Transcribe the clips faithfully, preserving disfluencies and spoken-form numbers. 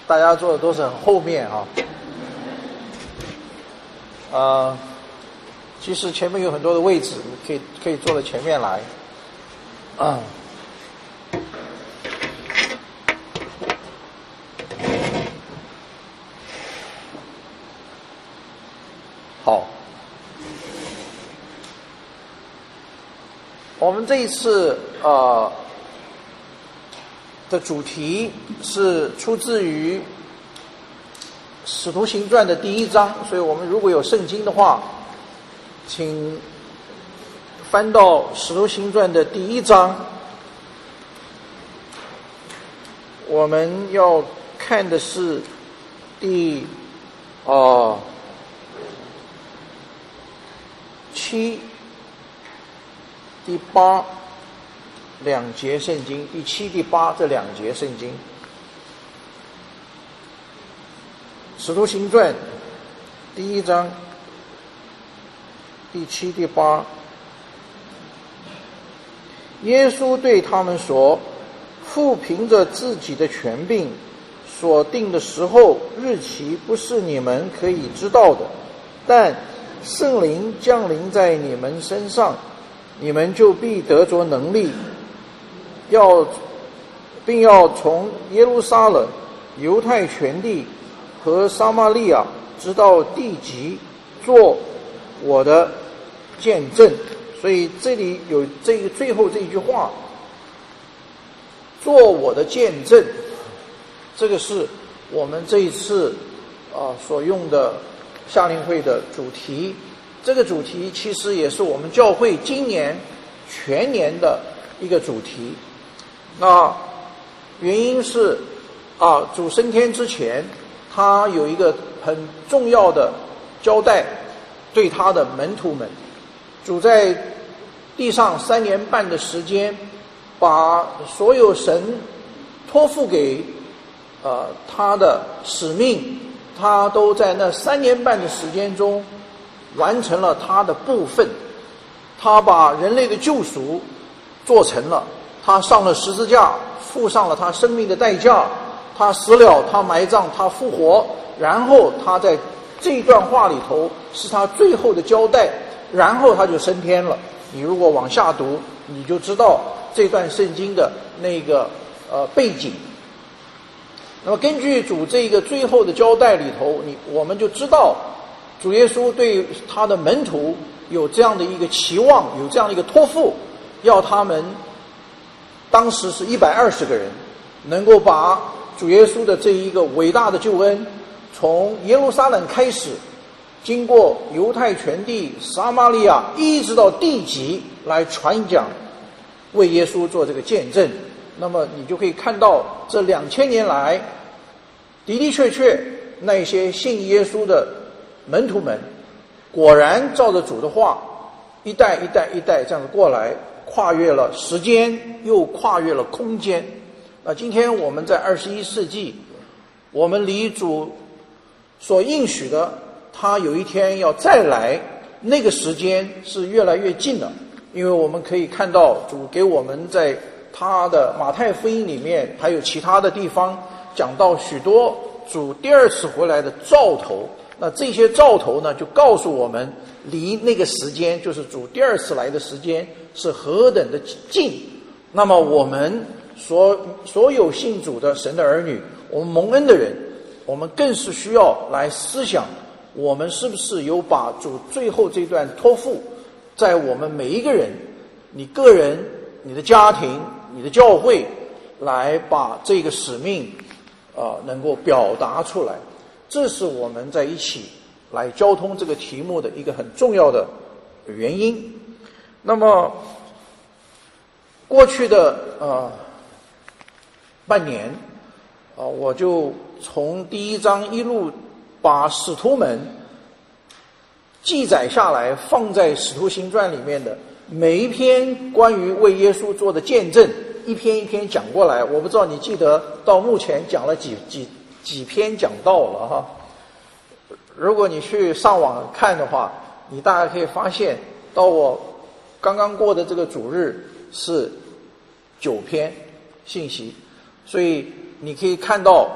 大家坐的都是很后面啊。呃，其实前面有很多的位置，你可以可以坐到前面来。啊、嗯。好，我们这一次呃的主题是出自于《使徒行传》的第一章，所以我们如果有圣经的话，请翻到《使徒行传》的第一章。我们要看的是第呃七、第八两节圣经，第七、第八这两节圣经，《使徒行传》第一章第七、第八。耶稣对他们说：“父凭着自己的权柄所定的时候日期，不是你们可以知道的，但圣灵降临在你们身上，你们就必得着能力，要并要从耶路撒冷、犹太全地和撒玛利亚直到地极，做我的见证。”所以这里有这个最后这一句话，做我的见证，这个是我们这一次啊、呃、所用的夏令会的主题。这个主题其实也是我们教会今年全年的一个主题。那原因是啊，主升天之前，他有一个很重要的交代，对他的门徒们。主在地上三年半的时间，把所有神托付给呃他的使命，他都在那三年半的时间中完成了他的部分。他把人类的救赎做成了，他上了十字架，付上了他生命的代价，他死了，他埋葬，他复活，然后他在这一段话里头是他最后的交代，然后他就升天了。你如果往下读，你就知道这段圣经的那个呃背景。那么根据主这个最后的交代里头，你我们就知道主耶稣对他的门徒有这样的一个期望，有这样的一个托付，要他们当时是一百二十个人，能够把主耶稣的这一个伟大的救恩，从耶路撒冷开始，经过犹太全地、撒玛利亚，一直到地极来传讲，为耶稣做这个见证。那么你就可以看到，这两千年来，的的确确那些信耶稣的门徒们，果然照着主的话，一代一代一代这样子过来，跨越了时间，又跨越了空间。那今天我们在二十一世纪，我们离主所应许的他有一天要再来，那个时间是越来越近了。因为我们可以看到主给我们在他的马太福音里面，还有其他的地方讲到许多主第二次回来的兆头。那这些兆头呢，就告诉我们离那个时间，就是主第二次来的时间是何等的近。那么我们所所有信主的神的儿女，我们蒙恩的人，我们更是需要来思想，我们是不是有把主最后这段托付在我们每一个人，你个人、你的家庭、你的教会，来把这个使命呃能够表达出来。这是我们在一起来交通这个题目的一个很重要的原因。那么过去的呃半年啊、呃，我就从第一章一路把使徒们记载下来，放在使徒行传里面的每一篇关于为耶稣做的见证，一篇一篇讲过来。我不知道你记得到目前讲了几几几篇讲到了哈。如果你去上网看的话，你大概可以发现，到我刚刚过的这个主日是九篇信息，所以你可以看到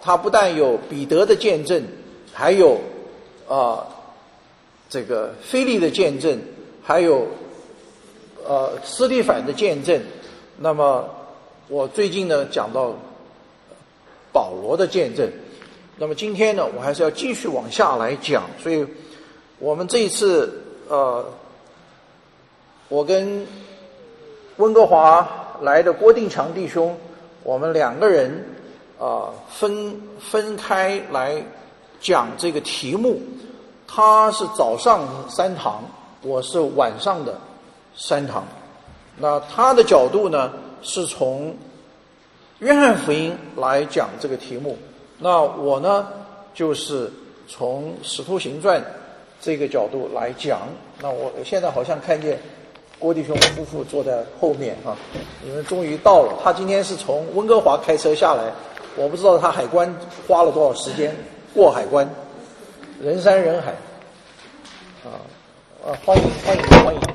他不但有彼得的见证，还有啊这个腓利的见证，还有呃司提反的见证。那么我最近呢讲到保罗的见证，那么今天呢我还是要继续往下来讲。所以我们这一次呃我跟温哥华来的郭定强弟兄，我们两个人啊、呃、分分开来讲这个题目。他是早上三堂，我是晚上的三堂。那他的角度呢是从约翰福音来讲这个题目，那我呢就是从使徒行传这个角度来讲。那我现在好像看见郭弟兄夫妇坐在后面哈、啊，你们终于到了。他今天是从温哥华开车下来，我不知道他海关花了多少时间过海关，人山人海啊啊！欢迎欢迎欢迎！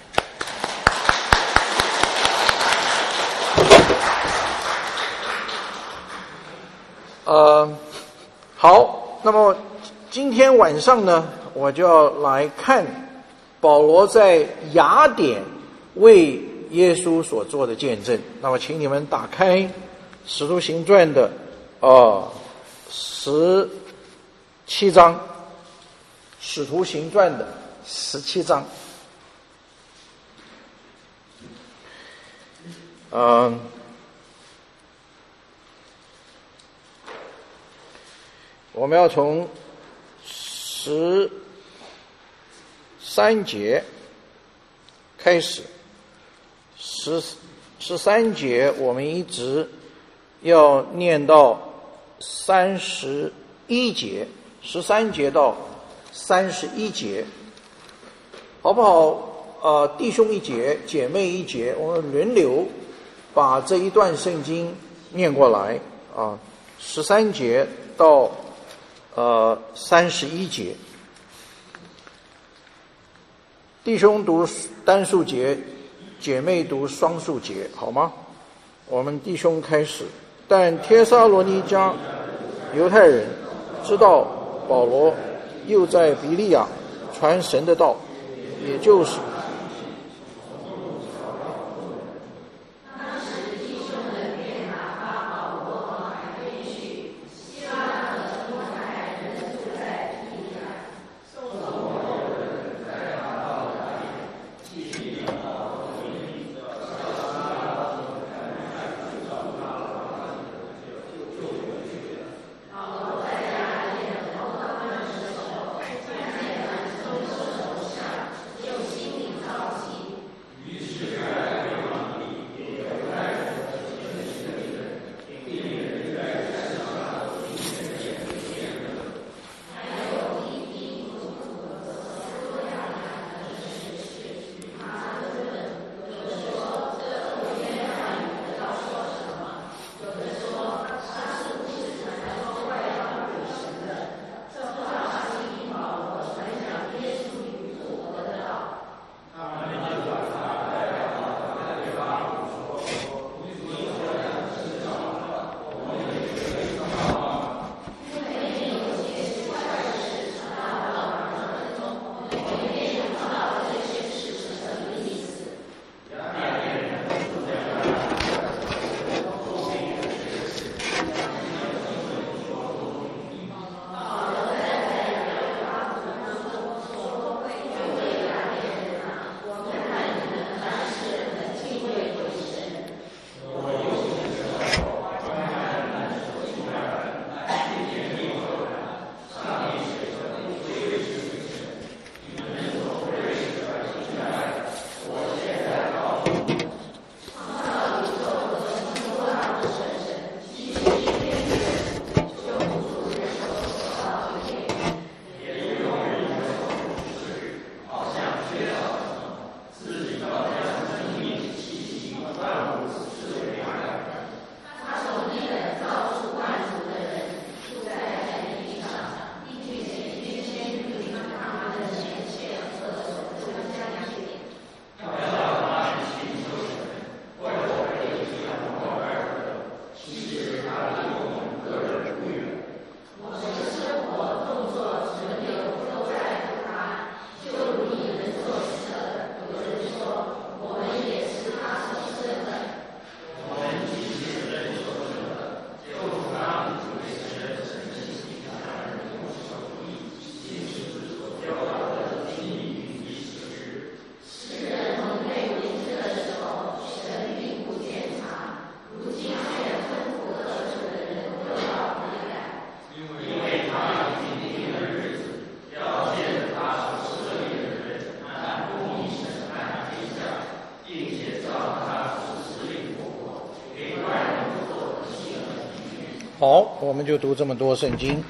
呃，好，那么今天晚上呢，我就要来看保罗在雅典为耶稣所做的见证。那么请你们打开《使徒行传》的呃十七章，《使徒行传》的十七章。嗯、呃，我们要从十三节开始，十十三节我们一直要念到三十一节，十三节到三十一节，好不好？呃，弟兄一节，姐妹一节，我们轮流把这一段圣经念过来啊，十三节到呃三十一节。弟兄读单数节，姐妹读双数节，好吗？我们弟兄开始。但帖撒罗尼迦犹太人知道保罗又在比利亚传神的道，也就是我们就读这么多圣经。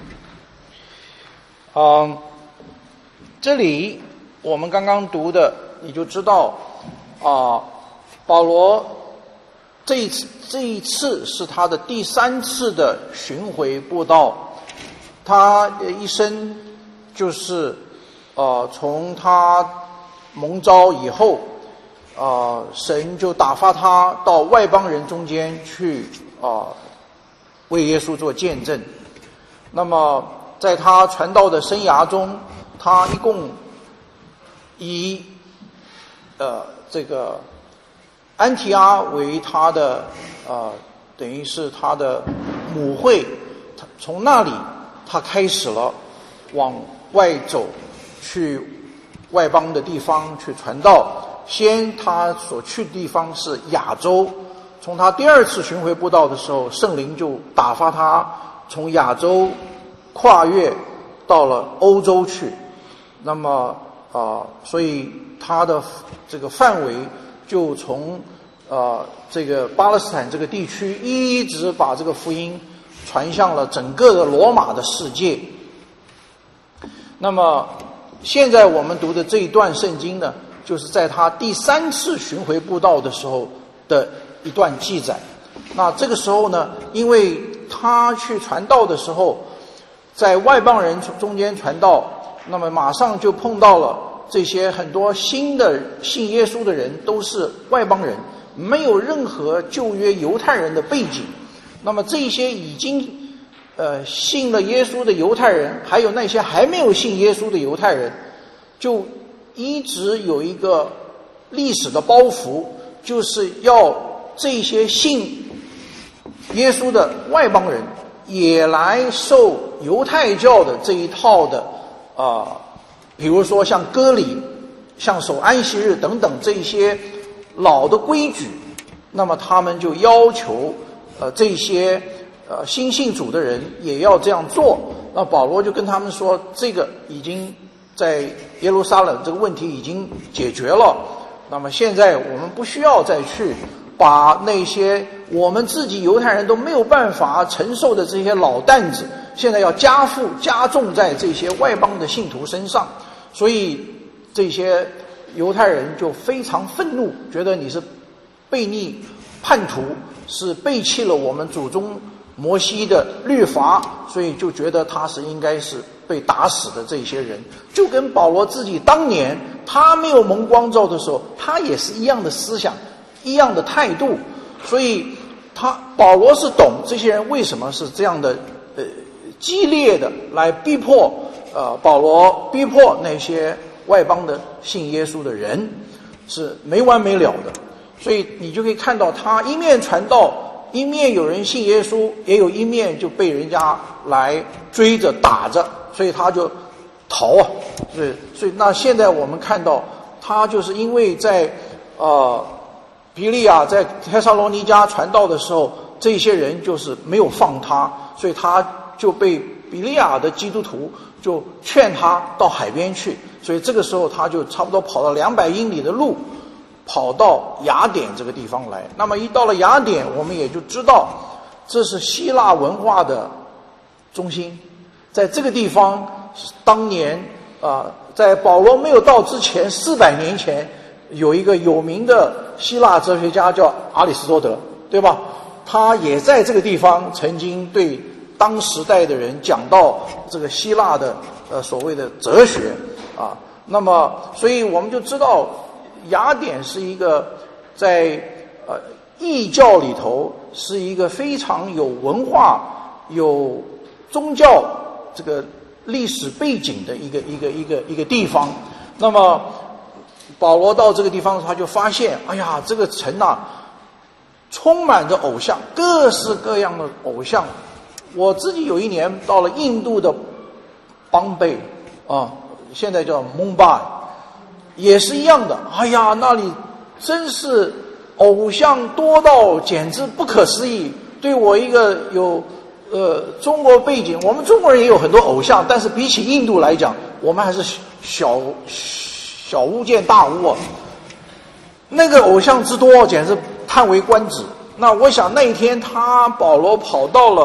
嗯，这里我们刚刚读的，你就知道啊，保罗这一次这一次是他的第三次的巡回布道，他一生就是呃从他蒙召以后，啊、呃，神就打发他到外邦人中间去啊、呃，为耶稣做见证。那么在他传道的生涯中，他一共以呃这个安提阿为他的呃等于是他的母会，从那里他开始了往外走，去外邦的地方去传道。先他所去的地方是亚洲，从他第二次巡回布道的时候，圣灵就打发他从亚洲跨越到了欧洲去。那么啊、呃，所以他的这个范围就从呃这个巴勒斯坦这个地区一直把这个福音传向了整个的罗马的世界。那么现在我们读的这一段圣经呢，就是在他第三次巡回布道的时候的一段记载。那这个时候呢，因为他去传道的时候，在外邦人中间传道，那么马上就碰到了这些很多新的信耶稣的人都是外邦人，没有任何旧约犹太人的背景。那么这些已经呃信了耶稣的犹太人，还有那些还没有信耶稣的犹太人，就一直有一个历史的包袱，就是要这些信耶稣的外邦人也来受犹太教的这一套的啊、呃，比如说像割礼、像守安息日等等这些老的规矩，那么他们就要求呃这些呃新信主的人也要这样做。那保罗就跟他们说，这个已经在耶路撒冷这个问题已经解决了，那么现在我们不需要再去把那些我们自己犹太人都没有办法承受的这些老担子，现在要加负加重在这些外邦的信徒身上。所以这些犹太人就非常愤怒，觉得你是悖逆叛徒，是背弃了我们祖宗摩西的律法，所以就觉得他是应该是被打死的。这些人就跟保罗自己当年他没有蒙光照的时候，他也是一样的思想，一样的态度。所以他保罗是懂这些人为什么是这样的呃激烈的来逼迫呃保罗逼迫那些外邦的信耶稣的人，是没完没了的。所以你就可以看到他一面传道，一面有人信耶稣，也有一面就被人家来追着打着，所以他就逃啊。所以所以那现在我们看到他就是因为在呃庇利亚在帖撒罗尼迦传道的时候，这些人就是没有放他，所以他就被庇利亚的基督徒就劝他到海边去。所以这个时候他就差不多跑了两百英里的路，跑到雅典这个地方来。那么一到了雅典，我们也就知道这是希腊文化的中心。在这个地方，当年啊、呃，在保罗没有到之前四百年前，有一个有名的希腊哲学家叫阿里斯多德，对吧？他也在这个地方曾经对当时代的人讲到这个希腊的呃所谓的哲学啊。那么所以我们就知道雅典是一个在呃异教里头是一个非常有文化有宗教这个历史背景的一个一个一个一个地方。那么保罗到这个地方，他就发现，哎呀，这个城啊，充满着偶像，各式各样的偶像。我自己有一年到了印度的邦贝啊，现在叫孟巴，也是一样的。哎呀，那里真是偶像多到简直不可思议。对我一个有呃中国背景，我们中国人也有很多偶像，但是比起印度来讲，我们还是小小巫见大巫啊。那个偶像之多，简直叹为观止。那我想那一天他保罗跑到了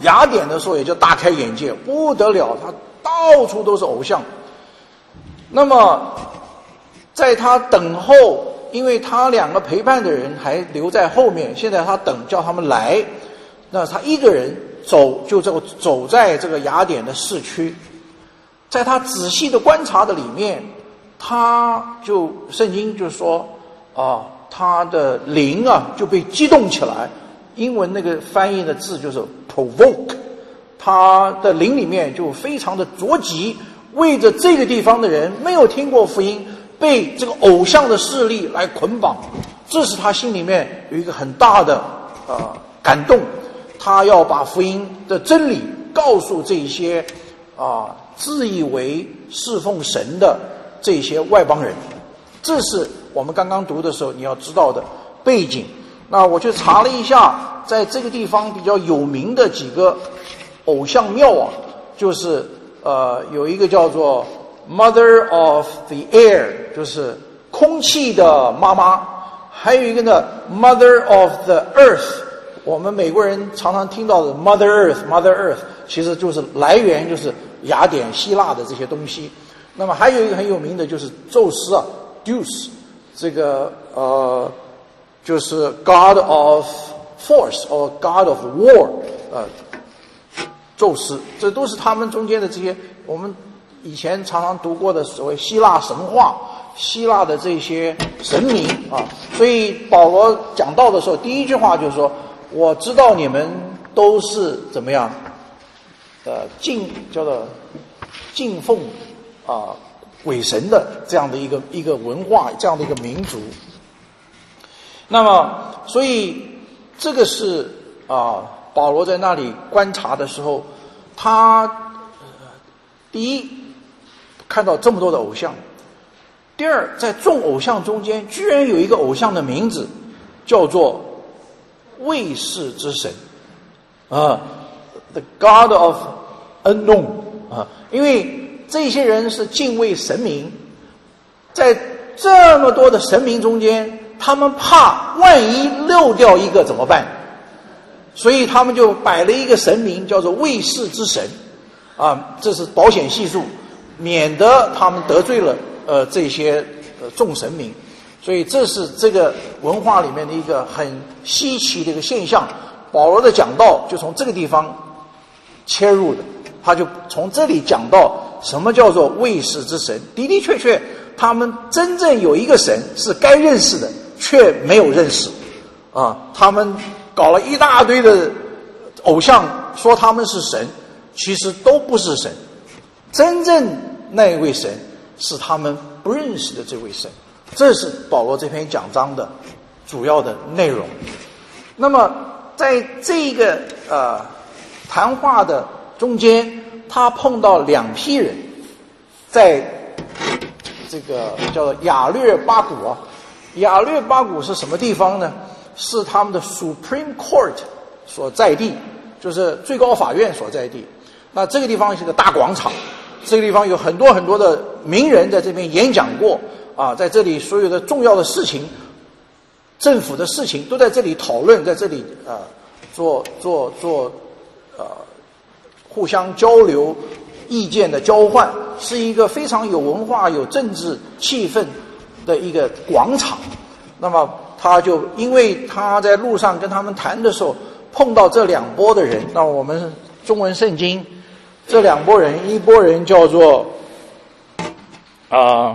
雅典的时候也就大开眼界，不得了，他到处都是偶像。那么在他等候，因为他两个陪伴的人还留在后面，现在他等叫他们来，那他一个人走，就这个走在这个雅典的市区，在他仔细的观察的里面，他就圣经就说啊，他的灵啊就被激动起来，英文那个翻译的字就是 provoke， 他的灵里面就非常的着急，为着这个地方的人没有听过福音，被这个偶像的势力来捆绑，这是他心里面有一个很大的呃感动，他要把福音的真理告诉这些啊、呃、自以为侍奉神的这些外邦人，这是我们刚刚读的时候你要知道的背景。那我去查了一下，在这个地方比较有名的几个偶像庙啊，就是呃有一个叫做 Mother of the Air， 就是空气的妈妈，还有一个呢 Mother of the Earth， 我们美国人常常听到的 Mother Earth Mother Earth 其实就是来源就是雅典希腊的这些东西。那么还有一个很有名的就是宙斯啊 Zeus， 这个呃就是 God of Force or God of War， 呃宙斯，这都是他们中间的这些我们以前常常读过的所谓希腊神话，希腊的这些神明啊。所以保罗讲道的时候，第一句话就是说，我知道你们都是怎么样呃敬叫做敬奉啊鬼神的这样的一个一个文化，这样的一个民族。那么所以这个是啊保罗在那里观察的时候，他、呃、第一看到这么多的偶像，第二在众偶像中间居然有一个偶像的名字叫做未识之神啊 The God of Unknown 啊，因为这些人是敬畏神明，在这么多的神明中间，他们怕万一漏掉一个怎么办，所以他们就摆了一个神明叫做未识之神啊，这是保险系数，免得他们得罪了呃这些呃众神明。所以这是这个文化里面的一个很稀奇的一个现象。保罗的讲道就从这个地方切入的，他就从这里讲到什么叫做未识之神。的的确确他们真正有一个神是该认识的，却没有认识啊！他们搞了一大堆的偶像，说他们是神，其实都不是神。真正那一位神是他们不认识的这位神。这是保罗这篇讲章的主要的内容。那么在这个呃谈话的中间，他碰到两批人，在这个叫做亚略巴谷啊。亚略巴谷是什么地方呢？是他们的 Supreme Court 所在地，就是最高法院所在地。那这个地方是个大广场，这个地方有很多很多的名人在这边演讲过啊，在这里所有的重要的事情，政府的事情都在这里讨论，在这里呃做做做呃互相交流意见的交换，是一个非常有文化有政治气氛的一个广场。那么他就因为他在路上跟他们谈的时候碰到这两拨的人，那我们中文圣经这两拨人，一拨人叫做啊、呃、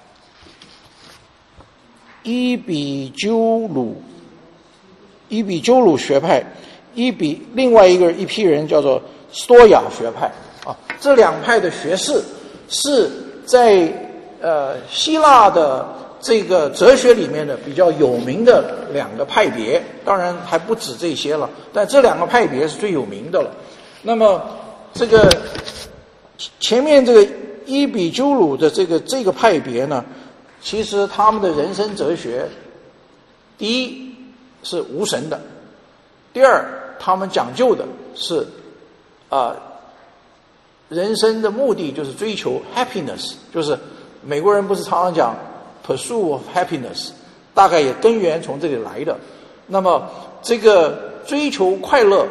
伊比鸠鲁伊比鸠鲁学派，伊比另外一个一批人叫做斯多亚学派啊。这两派的学士是在呃希腊的这个哲学里面的比较有名的两个派别，当然还不止这些了，但这两个派别是最有名的了。那么这个前面这个伊比鸠鲁的这个这个派别呢，其实他们的人生哲学，第一是无神的，第二他们讲究的是啊、呃、人生的目的就是追求 happiness， 就是美国人不是常常讲 pursuit of happiness， 大概也根源从这里来的。那么这个追求快乐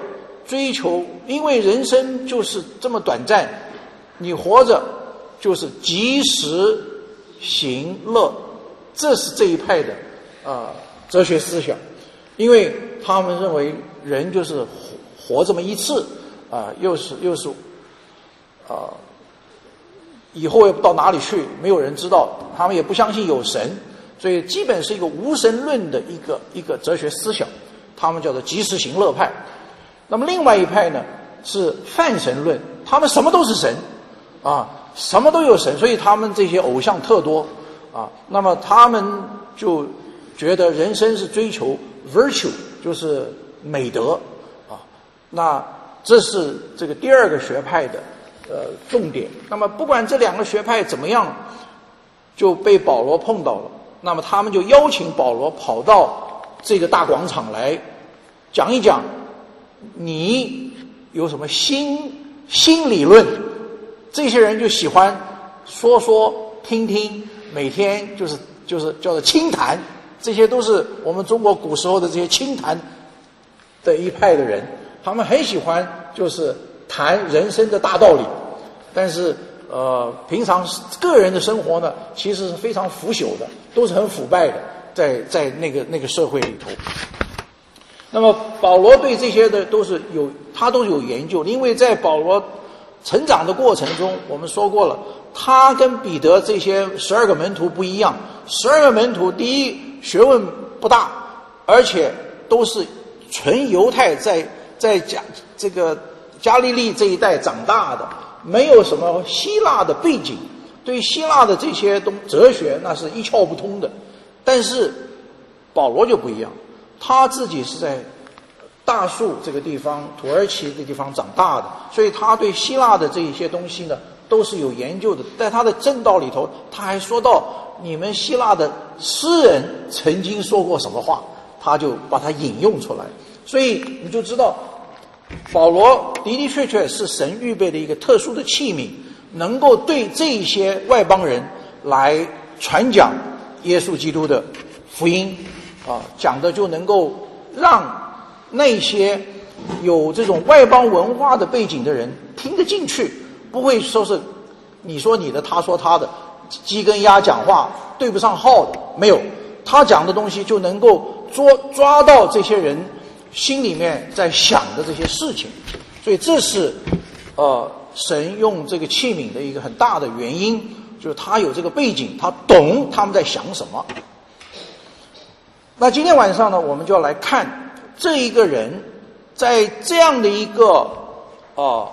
追求，因为人生就是这么短暂，你活着就是及时行乐，这是这一派的呃哲学思想，因为他们认为人就是活活这么一次啊、呃，又是又是啊、呃，以后也不到哪里去，没有人知道，他们也不相信有神，所以基本是一个无神论的一个一个哲学思想，他们叫做及时行乐派。那么另外一派呢是泛神论，他们什么都是神啊，什么都有神，所以他们这些偶像特多啊。那么他们就觉得人生是追求 virtue， 就是美德啊。那这是这个第二个学派的呃重点。那么不管这两个学派怎么样，就被保罗碰到了。那么他们就邀请保罗跑到这个大广场来讲一讲，你有什么新新理论？这些人就喜欢说说听听，每天就是就是叫做清谈，这些都是我们中国古时候的这些清谈的一派的人，他们很喜欢就是谈人生的大道理，但是呃，平常个人的生活呢，其实是非常腐朽的，都是很腐败的，在在那个那个社会里头。那么保罗对这些的都是有，他都有研究，因为在保罗成长的过程中，我们说过了，他跟彼得这些十二个门徒不一样。十二个门徒，第一学问不大，而且都是纯犹太，在在加这个加利利这一带长大的，没有什么希腊的背景，对希腊的这些东哲学那是一窍不通的。但是保罗就不一样，他自己是在大树这个地方，土耳其这个地方长大的，所以他对希腊的这一些东西呢都是有研究的。在他的正道里头，他还说到你们希腊的诗人曾经说过什么话，他就把它引用出来。所以你就知道保罗的的确确是神预备的一个特殊的器皿，能够对这些外邦人来传讲耶稣基督的福音啊，讲的就能够让那些有这种外邦文化的背景的人听得进去，不会说是你说你的，他说他的，鸡跟鸭讲话对不上号的，没有，他讲的东西就能够抓抓到这些人心里面在想的这些事情。所以这是呃神用这个器皿的一个很大的原因，就是他有这个背景，他懂他们在想什么。那今天晚上呢，我们就要来看这一个人在这样的一个呃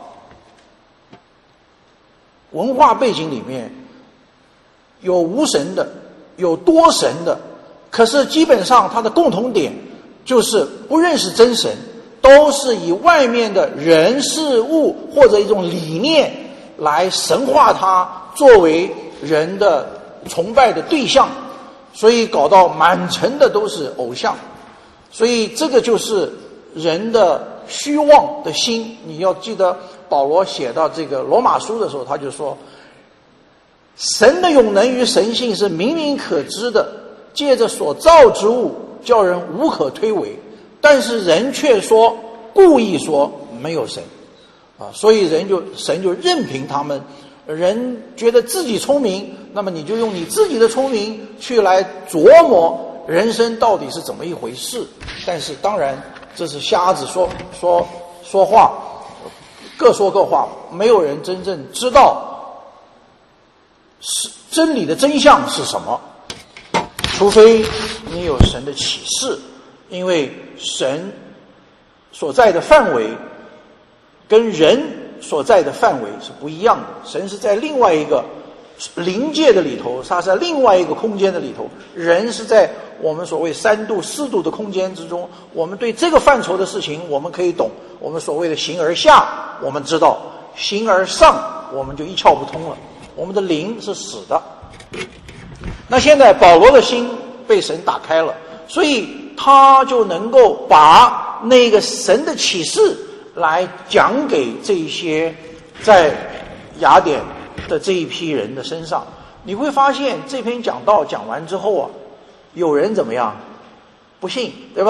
文化背景里面，有无神的，有多神的，可是基本上他的共同点就是不认识真神，都是以外面的人事物或者一种理念来神化他，作为人的崇拜的对象，所以搞到满城的都是偶像。所以这个就是人的虚妄的心。你要记得保罗写到这个罗马书的时候，他就说神的永能与神性是明明可知的，借着所造之物叫人无可推诿，但是人却说故意说没有神啊，所以人就神就任凭他们，人觉得自己聪明，那么你就用你自己的聪明去来琢磨人生到底是怎么一回事。但是当然这是瞎子说说说话，各说各话，没有人真正知道是真理的真相是什么，除非你有神的启示。因为神所在的范围跟人所在的范围是不一样的，神是在另外一个灵界的里头，他是在另外一个空间的里头，人是在我们所谓三度四度的空间之中。我们对这个范畴的事情我们可以懂，我们所谓的形而下我们知道，形而上我们就一窍不通了，我们的灵是死的。那现在保罗的心被神打开了，所以他就能够把那个神的启示来讲给这些在雅典的这一批人的身上。你会发现这篇讲道讲完之后啊，有人怎么样？不信，对吧？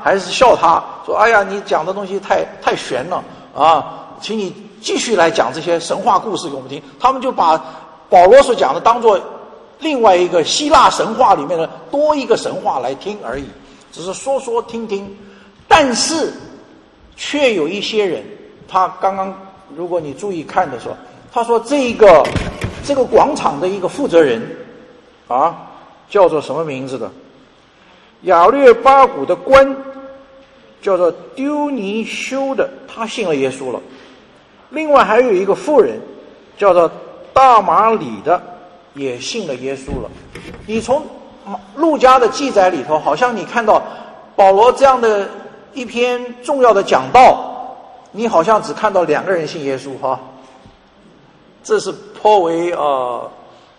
还是笑他说：“哎呀，你讲的东西太太玄了啊，请你继续来讲这些神话故事给我们听。”他们就把保罗所讲的当作另外一个希腊神话里面的多一个神话来听而已，只是说说听听。但是却有一些人，他刚刚如果你注意看的时候，他说这个这个广场的一个负责人啊，叫做什么名字的？亚略巴古的官叫做丢尼修的，他信了耶稣了。另外还有一个妇人叫做大马里的，也信了耶稣了。你从路加的记载里头，好像你看到保罗这样的一篇重要的讲道，你好像只看到两个人信耶稣哈，这是颇为呃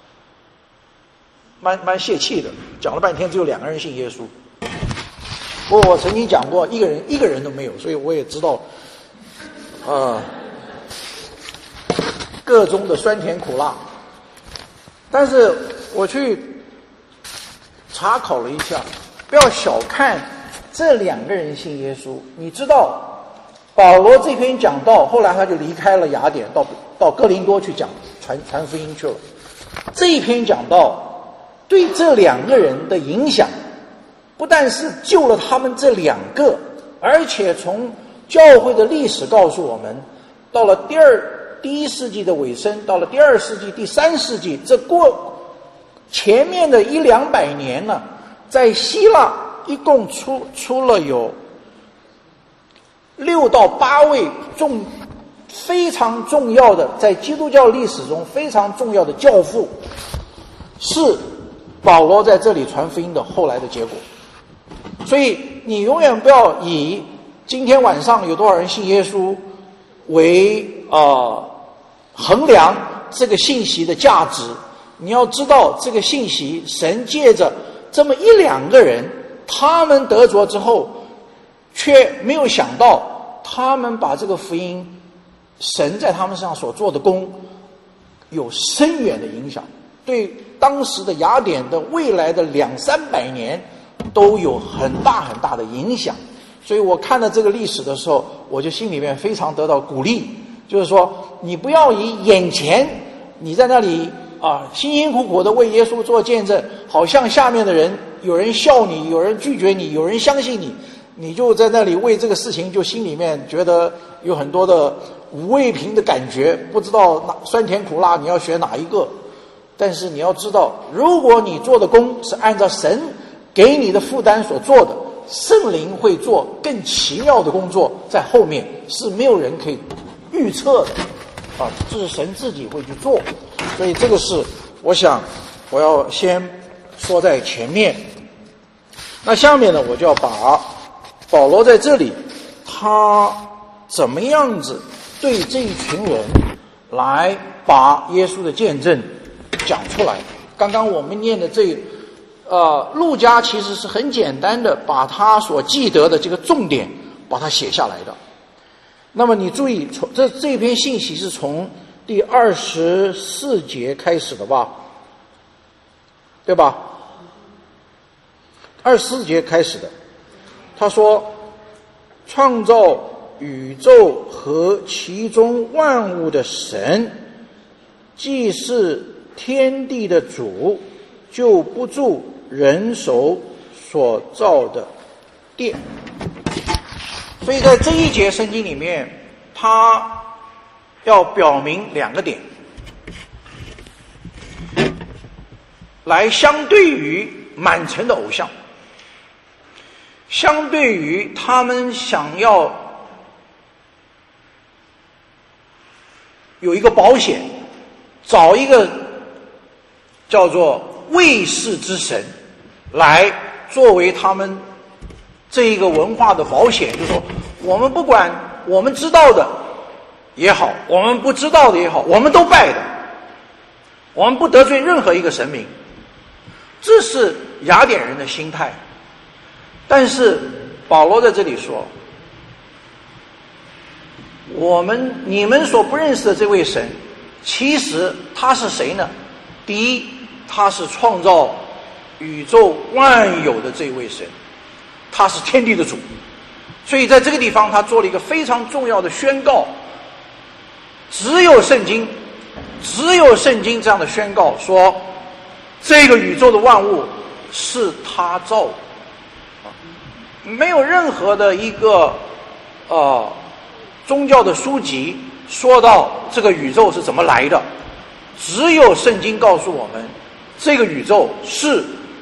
蛮蛮泄气的，讲了半天只有两个人信耶稣。不过我曾经讲过，一个人一个人都没有，所以我也知道呃各中的酸甜苦辣。但是我去查考了一下，不要小看这两个人信耶稣。你知道保罗这篇讲道，后来他就离开了雅典，到到哥林多去讲传传福音去了。这一篇讲道对这两个人的影响，不但是救了他们这两个，而且从教会的历史告诉我们，到了第二第一世纪的尾声，到了第二世纪、第三世纪，这过前面的一两百年呢，在希腊一共出出了有六到八位重非常重要的，在基督教历史中非常重要的教父，是保罗在这里传福音的后来的结果。所以你永远不要以今天晚上有多少人信耶稣为呃衡量这个信息的价值。你要知道，这个信息神借着这么一两个人，他们得着之后，却没有想到他们把这个福音，神在他们身上所做的功有深远的影响，对当时的雅典的未来的两三百年都有很大很大的影响。所以我看到这个历史的时候，我就心里面非常得到鼓励，就是说你不要以眼前你在那里啊辛辛苦苦的为耶稣做见证，好像下面的人有人笑你，有人拒绝你，有人相信你，你就在那里为这个事情就心里面觉得有很多的五味瓶的感觉，不知道哪酸甜苦辣你要选哪一个。但是你要知道，如果你做的工是按照神给你的负担所做的，圣灵会做更奇妙的工作在后面，是没有人可以预测的啊，这是神自己会去做。所以这个是我想我要先说在前面。那下面呢，我就要把保罗在这里他怎么样子对这一群人来把耶稣的见证讲出来。刚刚我们念的这呃，路加其实是很简单的把他所记得的这个重点把它写下来的。那么你注意，从这这篇信息是从第二十四节开始的吧，对吧？二十四节开始的，他说创造宇宙和其中万物的神，既是天地的主，就不住人手所造的殿。所以在这一节圣经里面，他要表明两个点，来相对于满城的偶像，相对于他们想要有一个保险，找一个叫做卫士之神来作为他们这一个文化的保险，就是说我们不管我们知道的也好，我们不知道的也好，我们都拜的，我们不得罪任何一个神明。这是雅典人的心态。但是保罗在这里说，我们你们所不认识的这位神，其实他是谁呢？第一，他是创造宇宙万有的这位神，他是天地的主， 所以在这个地方他做了一个非常重要的宣告，只有圣经只有圣经这样的宣告说这个宇宙的万物是他造的，没有任何的一个呃宗教的书籍说到这个宇宙是怎么来的，只有圣经告诉我们这个宇宙是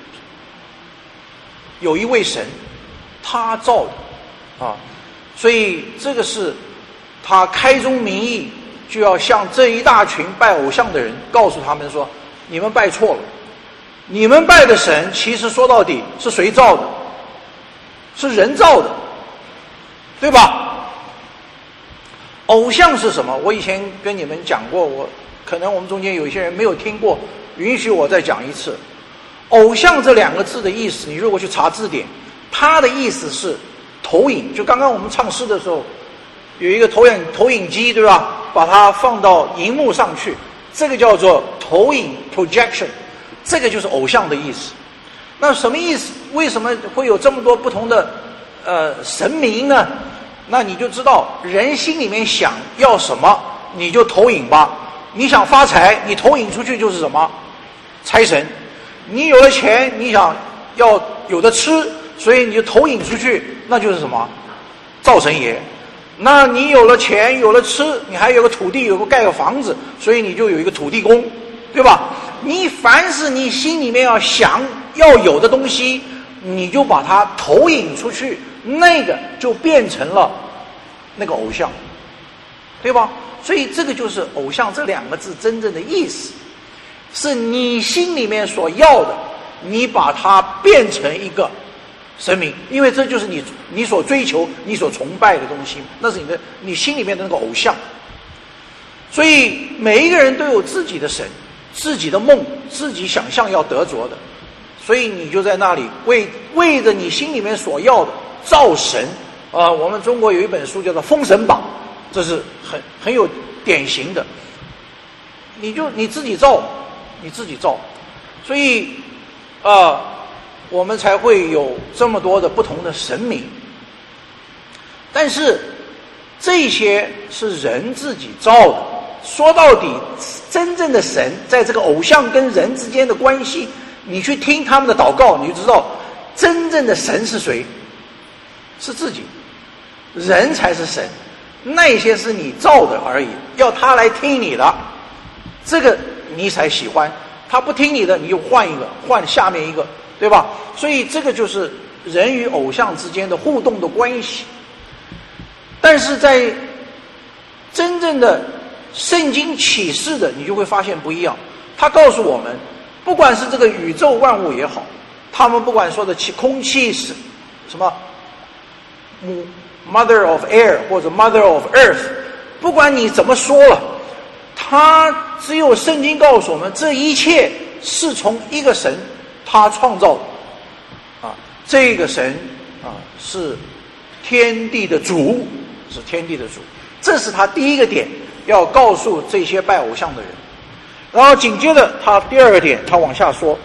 有一位神他造的啊，所以这个是他开宗明义就要向这一大群拜偶像的人告诉他们说，你们拜错了，你们拜的神其实说到底是谁造的？是人造的，对吧？偶像是什么？我以前跟你们讲过，我可能我们中间有一些人没有听过，允许我再讲一次。偶像这两个字的意思，你如果去查字典，它的意思是投影，就刚刚我们唱诗的时候有一个投影投影机，对吧？把它放到荧幕上去，这个叫做投影 projection， 这个就是偶像的意思。那什么意思？为什么会有这么多不同的呃神明呢？那你就知道人心里面想要什么你就投影吧。你想发财，你投影出去就是什么？财神。你有了钱，你想要有的吃，所以你就投影出去，那就是什么？灶神爷。那你有了钱有了吃，你还有个土地，有个盖个房子，所以你就有一个土地公，对吧？你凡是你心里面要想要有的东西，你就把它投影出去，那个就变成了那个偶像，对吧？所以这个就是偶像这两个字真正的意思，是你心里面所要的，你把它变成一个神明，因为这就是你你所追求你所崇拜的东西，那是你的你心里面的那个偶像。所以每一个人都有自己的神，自己的梦，自己想象要得着的，所以你就在那里为为着你心里面所要的造神啊、呃。我们中国有一本书叫做《封神榜》，这是很很有典型的，你就你自己造你自己造，所以啊、呃我们才会有这么多的不同的神明。但是这些是人自己造的，说到底真正的神在这个偶像跟人之间的关系，你去听他们的祷告，你就知道真正的神是谁，是自己，人才是神，那些是你造的而已，要他来听你的，这个你才喜欢，他不听你的你就换一个，换下面一个，对吧？所以这个就是人与偶像之间的互动的关系。但是在真正的圣经启示的，你就会发现不一样。他告诉我们，不管是这个宇宙万物也好，他们不管说的气空气是什么 Mother of Air 或者 Mother of Earth， 不管你怎么说了，他只有圣经告诉我们，这一切是从一个神他创造的啊，这个神啊是天地的主，是天地的主，这是他第一个点要告诉这些拜偶像的人。然后紧接着他第二个点，他往下说，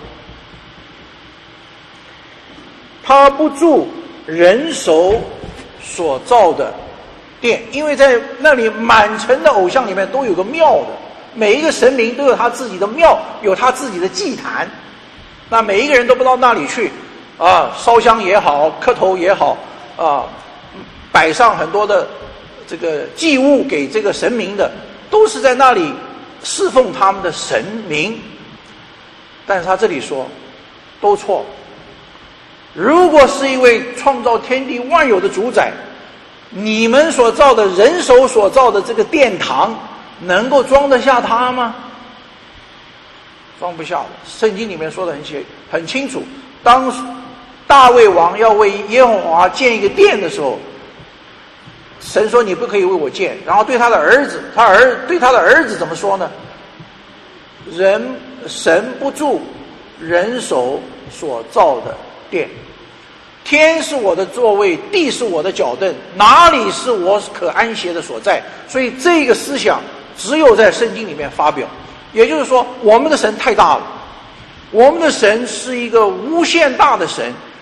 他不住人手所造的殿，因为在那里满城的偶像里面都有个庙的，每一个神明都有他自己的庙，有他自己的祭坛，那每一个人都不到那里去啊，烧香也好，磕头也好啊，摆上很多的这个祭物给这个神明的，都是在那里侍奉他们的神明。但是他这里说都错，如果是一位创造天地万有的主宰，你们所造的人手所造的这个殿堂能够装得下他吗？装不下的。圣经里面说的很清很清楚，当大卫王要为耶和华建一个殿的时候，神说你不可以为我建，然后对他的儿子，他儿对他的儿子怎么说呢？人神不住人手所造的殿，天是我的座位，地是我的脚凳，哪里是我可安歇的所在？所以这个思想只有在圣经里面发表。也就是说，我们的神太大了，我们的神是一个无限大的神，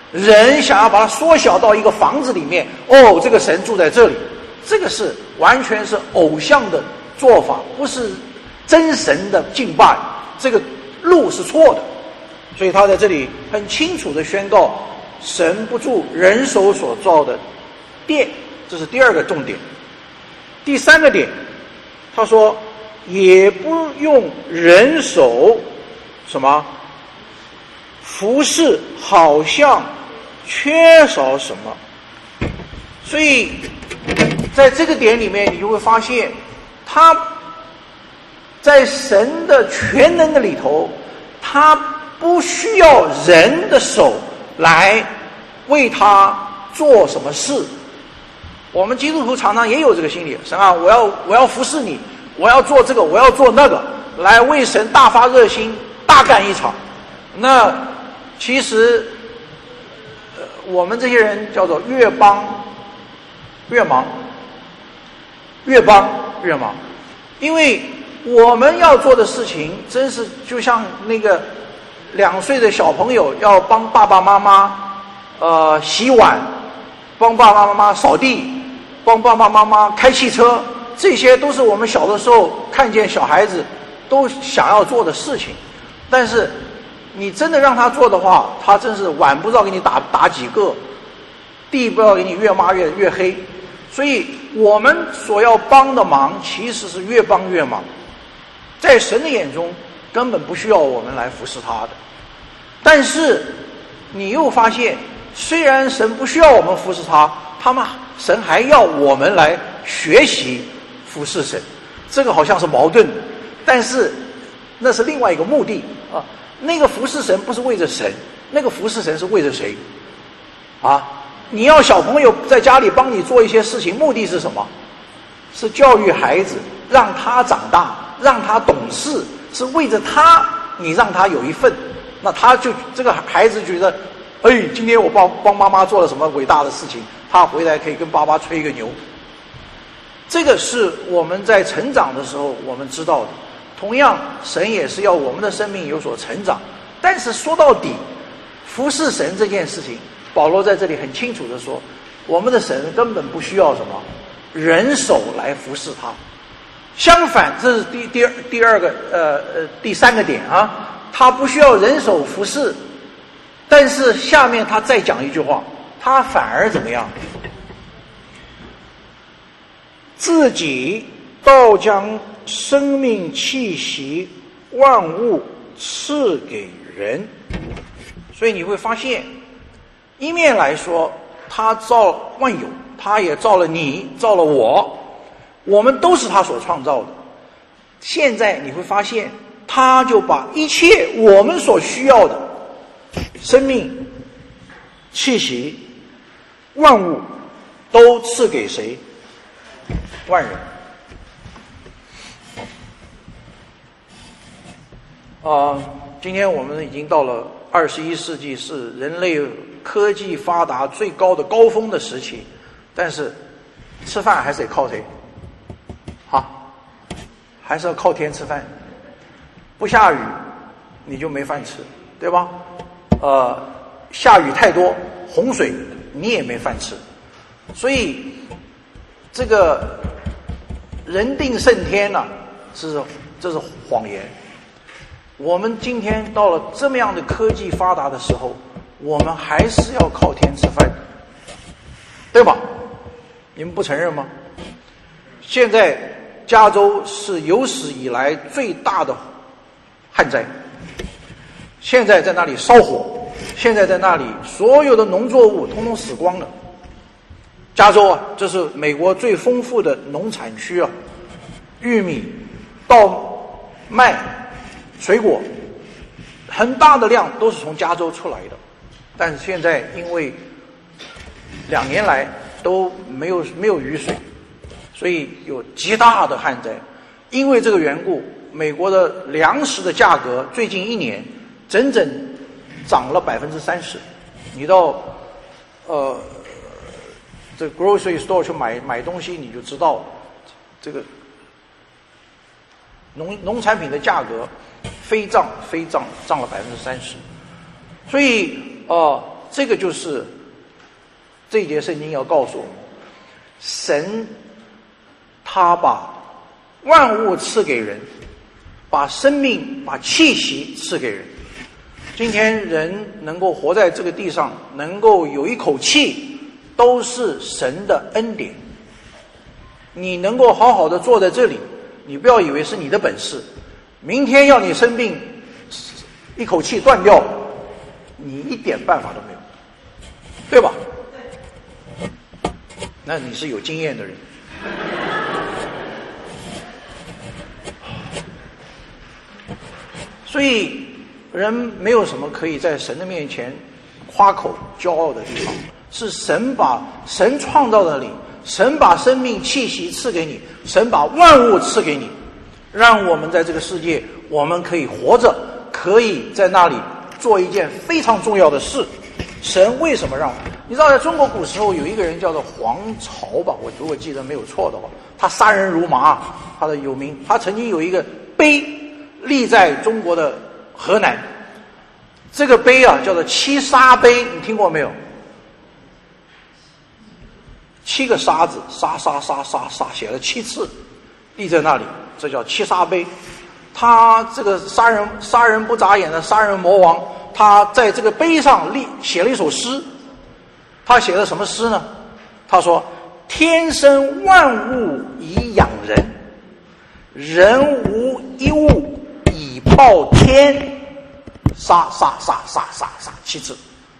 人想要把它缩小到一个房子里面，哦，这个神住在这里，这个是完全是偶像的做法，不是真神的敬拜，这个路是错的。所以他在这里很清楚地宣告，神不住人手所造的殿，这是第二个重点。第三个点，他说也不用人手什么服侍，好像缺少什么。所以在这个点里面，你就会发现他在神的全能的里头，他不需要人的手来为他做什么事。我们基督徒常常也有这个心理，神啊，我要我要服侍你，我要做这个，我要做那个，来为神大发热心，大干一场。那其实呃我们这些人叫做越帮越忙，越帮越忙，因为我们要做的事情真是就像那个两岁的小朋友要帮爸爸妈妈呃洗碗，帮爸爸妈妈扫地，帮爸爸妈妈开汽车，这些都是我们小的时候看见小孩子都想要做的事情。但是你真的让他做的话，他真是碗不知道给你打打几个，地不知道给你越抹越越黑。所以我们所要帮的忙其实是越帮越忙，在神的眼中根本不需要我们来服侍他的。但是你又发现，虽然神不需要我们服侍他，他们神还要我们来学习服侍神，这个好像是矛盾的，但是那是另外一个目的啊。那个服侍神不是为着神，那个服侍神是为着谁啊？你要小朋友在家里帮你做一些事情，目的是什么？是教育孩子，让他长大，让他懂事，是为着他，你让他有一份，那他就这个孩子觉得，哎，今天我帮帮妈妈做了什么伟大的事情，他回来可以跟爸爸吹个牛。这个是我们在成长的时候我们知道的。同样，神也是要我们的生命有所成长。但是说到底，服侍神这件事情，保罗在这里很清楚的说，我们的神根本不需要什么人手来服侍他。相反，这是第第二第二个呃呃第三个点啊，他不需要人手服侍。但是下面他再讲一句话，他反而怎么样？自己倒将生命气息万物赐给人。所以你会发现，一面来说他造万有，他也造了你，造了我，我们都是他所创造的。现在你会发现，他就把一切我们所需要的生命气息万物都赐给谁？万人。啊、呃，今天我们已经到了二十一世纪，是人类科技发达最高的高峰的时期，但是吃饭还是得靠谁？好，还是要靠天吃饭。不下雨你就没饭吃，对吧？呃，下雨太多，洪水你也没饭吃。所以这个人定胜天呢、啊，是这是谎言。我们今天到了这么样的科技发达的时候，我们还是要靠天吃饭，对吧？你们不承认吗？现在加州是有史以来最大的旱灾，现在在那里烧火，现在在那里所有的农作物通通死光了。加州啊，这是美国最丰富的农产区啊，玉米、稻麦、水果，很大的量都是从加州出来的。但是现在因为两年来都没有没有雨水，所以有极大的旱灾。因为这个缘故，美国的粮食的价格最近一年整整涨了百分之三十。你到呃这 grocery store 去买买东西，你就知道这个农农产品的价格飞涨飞涨涨了百分之三十。所以呃这个就是这一节圣经要告诉我们，神他把万物赐给人，把生命把气息赐给人。今天人能够活在这个地上，能够有一口气，都是神的恩典。你能够好好的坐在这里，你不要以为是你的本事，明天要你生病一口气断掉，你一点办法都没有，对吧？那你是有经验的人。所以人没有什么可以在神的面前夸口骄傲的地方，是神把神创造的你，神把生命气息赐给你，神把万物赐给你，让我们在这个世界我们可以活着，可以在那里做一件非常重要的事。神为什么让你知道，在中国古时候有一个人叫做黄巢吧，我如果记得没有错的话，他杀人如麻，他的有名，他曾经有一个碑立在中国的河南，这个碑啊叫做七杀碑，你听过没有？七个杀字，杀杀杀杀杀，写了七次，立在那里，这叫七杀碑。他这个杀人杀人不眨眼的杀人魔王，他在这个碑上立写了一首诗。他写的什么诗呢？他说：天生万物以养人，人无一物以报天，杀杀杀杀杀杀七次。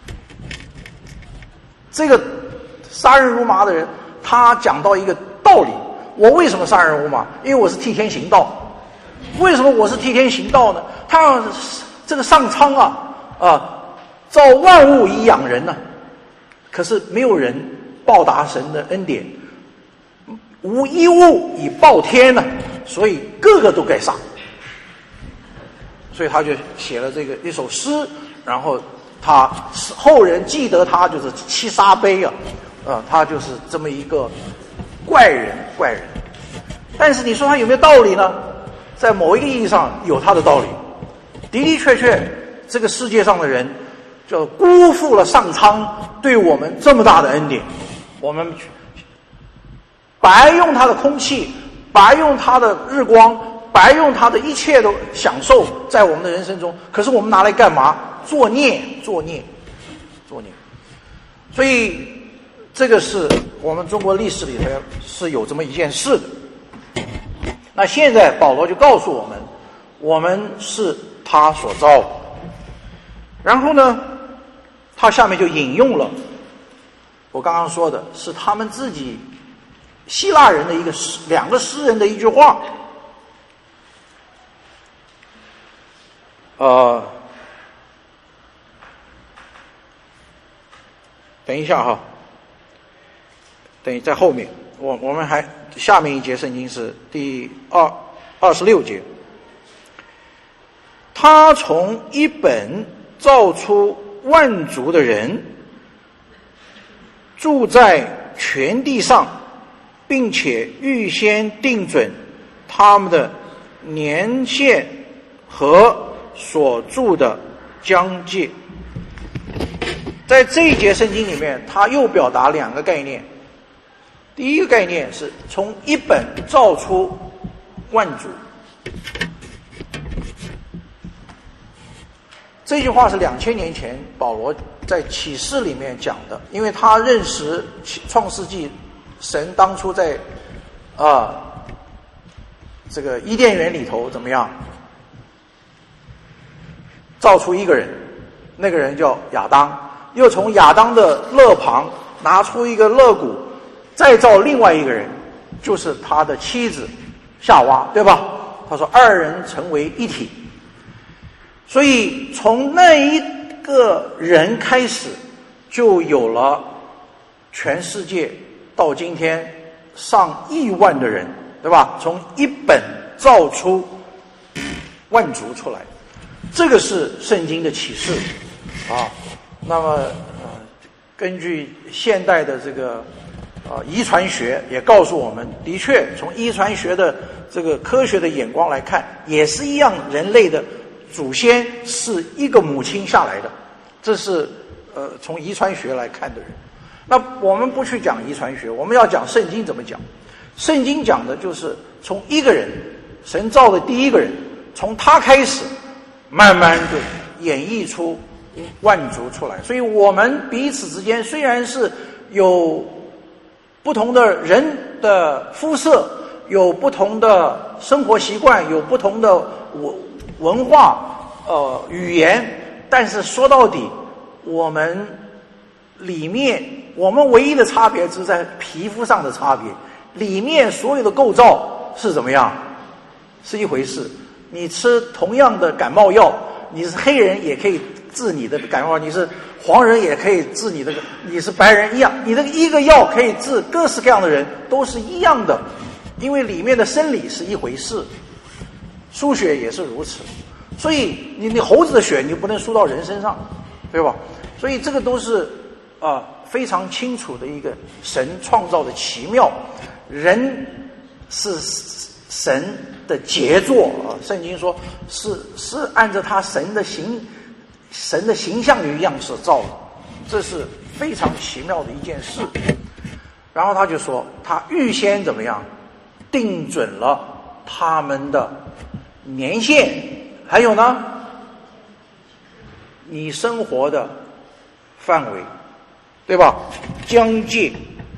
这个杀人如麻的人，他讲到一个道理：我为什么杀人如麻？因为我是替天行道。为什么我是替天行道呢？他让这个上苍啊啊，造万物以养人呢、啊，可是没有人报答神的恩典，无一物以报天呢、啊，所以个个都该杀。所以他就写了这个一首诗，然后他后人记得他就是七杀碑啊，啊，他就是这么一个怪人怪人。但是你说他有没有道理呢？在某一个意义上有他的道理，的的确确，这个世界上的人就辜负了上苍对我们这么大的恩典，我们白用他的空气，白用他的日光，白用他的一切的享受在我们的人生中，可是我们拿来干嘛？作孽，作孽，作孽。所以这个是我们中国历史里头是有这么一件事的。那现在保罗就告诉我们，我们是他所造的。然后呢，他下面就引用了我刚刚说的，是他们自己希腊人的一个诗，两个诗人的一句话。呃，等一下哈，等于在后面，我我们还下面一节圣经是第二二十六节。他从一本造出万族的人，住在全地上，并且预先定准他们的年限和所住的疆界。在这一节圣经里面，他又表达两个概念。第一个概念是从一本造出万族，这句话是两千年前保罗在启示里面讲的，因为他认识创世纪神当初在啊、呃、这个伊甸园里头怎么样造出一个人，那个人叫亚当，又从亚当的肋旁拿出一个肋骨，再造另外一个人，就是他的妻子夏娃，对吧？他说二人成为一体。所以从那一个人开始，就有了全世界到今天上亿万的人，对吧？从一本造出万族出来，这个是圣经的启示啊。那么、呃、根据现代的这个啊、呃，遗传学也告诉我们，的确从遗传学的这个科学的眼光来看，也是一样，人类的祖先是一个母亲下来的，这是呃从遗传学来看的人。那我们不去讲遗传学，我们要讲圣经怎么讲。圣经讲的就是从一个人，神造的第一个人，从他开始，慢慢的演绎出万族出来。所以我们彼此之间虽然是有不同的人的肤色，有不同的生活习惯，有不同的文文化呃语言，但是说到底，我们里面我们唯一的差别是在皮肤上的差别，里面所有的构造是怎么样，是一回事。你吃同样的感冒药，你是黑人也可以治你的感冒，你是黄人也可以治你的，你是白人一样，你的一个药可以治各式各样的人，都是一样的，因为里面的生理是一回事，输血也是如此。所以你你猴子的血你不能输到人身上，对吧？所以这个都是啊、呃、非常清楚的一个神创造的奇妙。人是神的杰作啊，圣经说是是按照他神的形神的形象与样式造的，这是非常奇妙的一件事。然后他就说他预先怎么样定准了他们的年限，还有呢你生活的范围，对吧？疆界，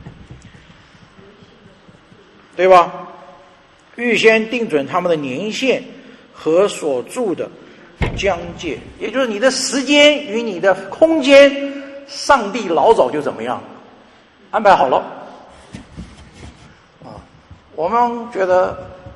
对吧？预先定准他们的年限和所住的疆界，也就是你的时间与你的空间，上帝老早就怎么样安排好了啊。我们觉得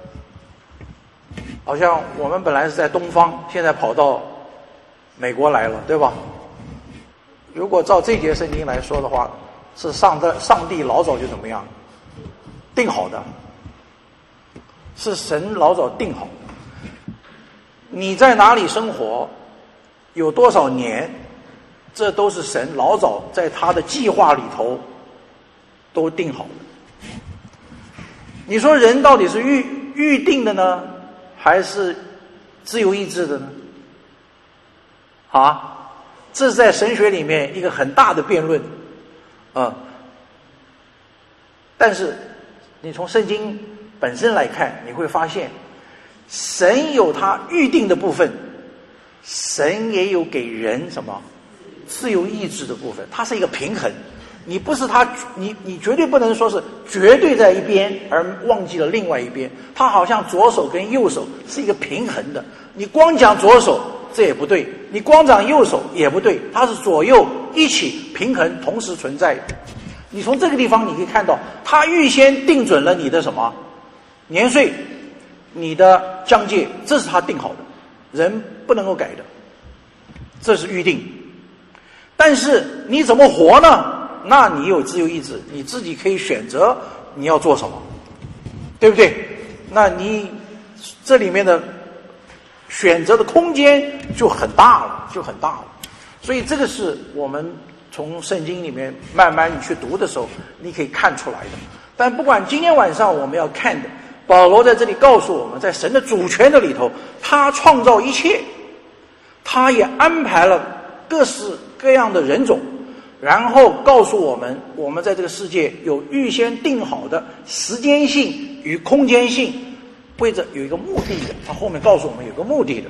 好像我们本来是在东方，现在跑到美国来了，对吧？如果照这节圣经来说的话，是上帝上帝老早就怎么样定好的，是神老早定好。你在哪里生活，有多少年，这都是神老早在他的计划里头都定好的。你说人到底是预预定的呢，还是自由意志的呢？啊，这是在神学里面一个很大的辩论啊。但是你从圣经本身来看，你会发现神有他预定的部分，神也有给人什么自由意志的部分，它是一个平衡。你不是他，你你绝对不能说是绝对在一边而忘记了另外一边，它好像左手跟右手是一个平衡的，你光讲左手这也不对，你光讲右手也不对，它是左右一起平衡同时存在的。你从这个地方你可以看到，他预先定准了你的什么年岁，你的疆界，这是他定好的，人不能够改的，这是预定。但是你怎么活呢？那你有自由意志，你自己可以选择你要做什么，对不对？那你这里面的选择的空间就很大了，就很大了。所以这个是我们从圣经里面慢慢你去读的时候，你可以看出来的。但不管今天晚上我们要看的，保罗在这里告诉我们，在神的主权的里头，他创造一切，他也安排了各式各样的人种，然后告诉我们，我们在这个世界有预先定好的时间性与空间性，为着有一个目的的，他后面告诉我们有个目的的。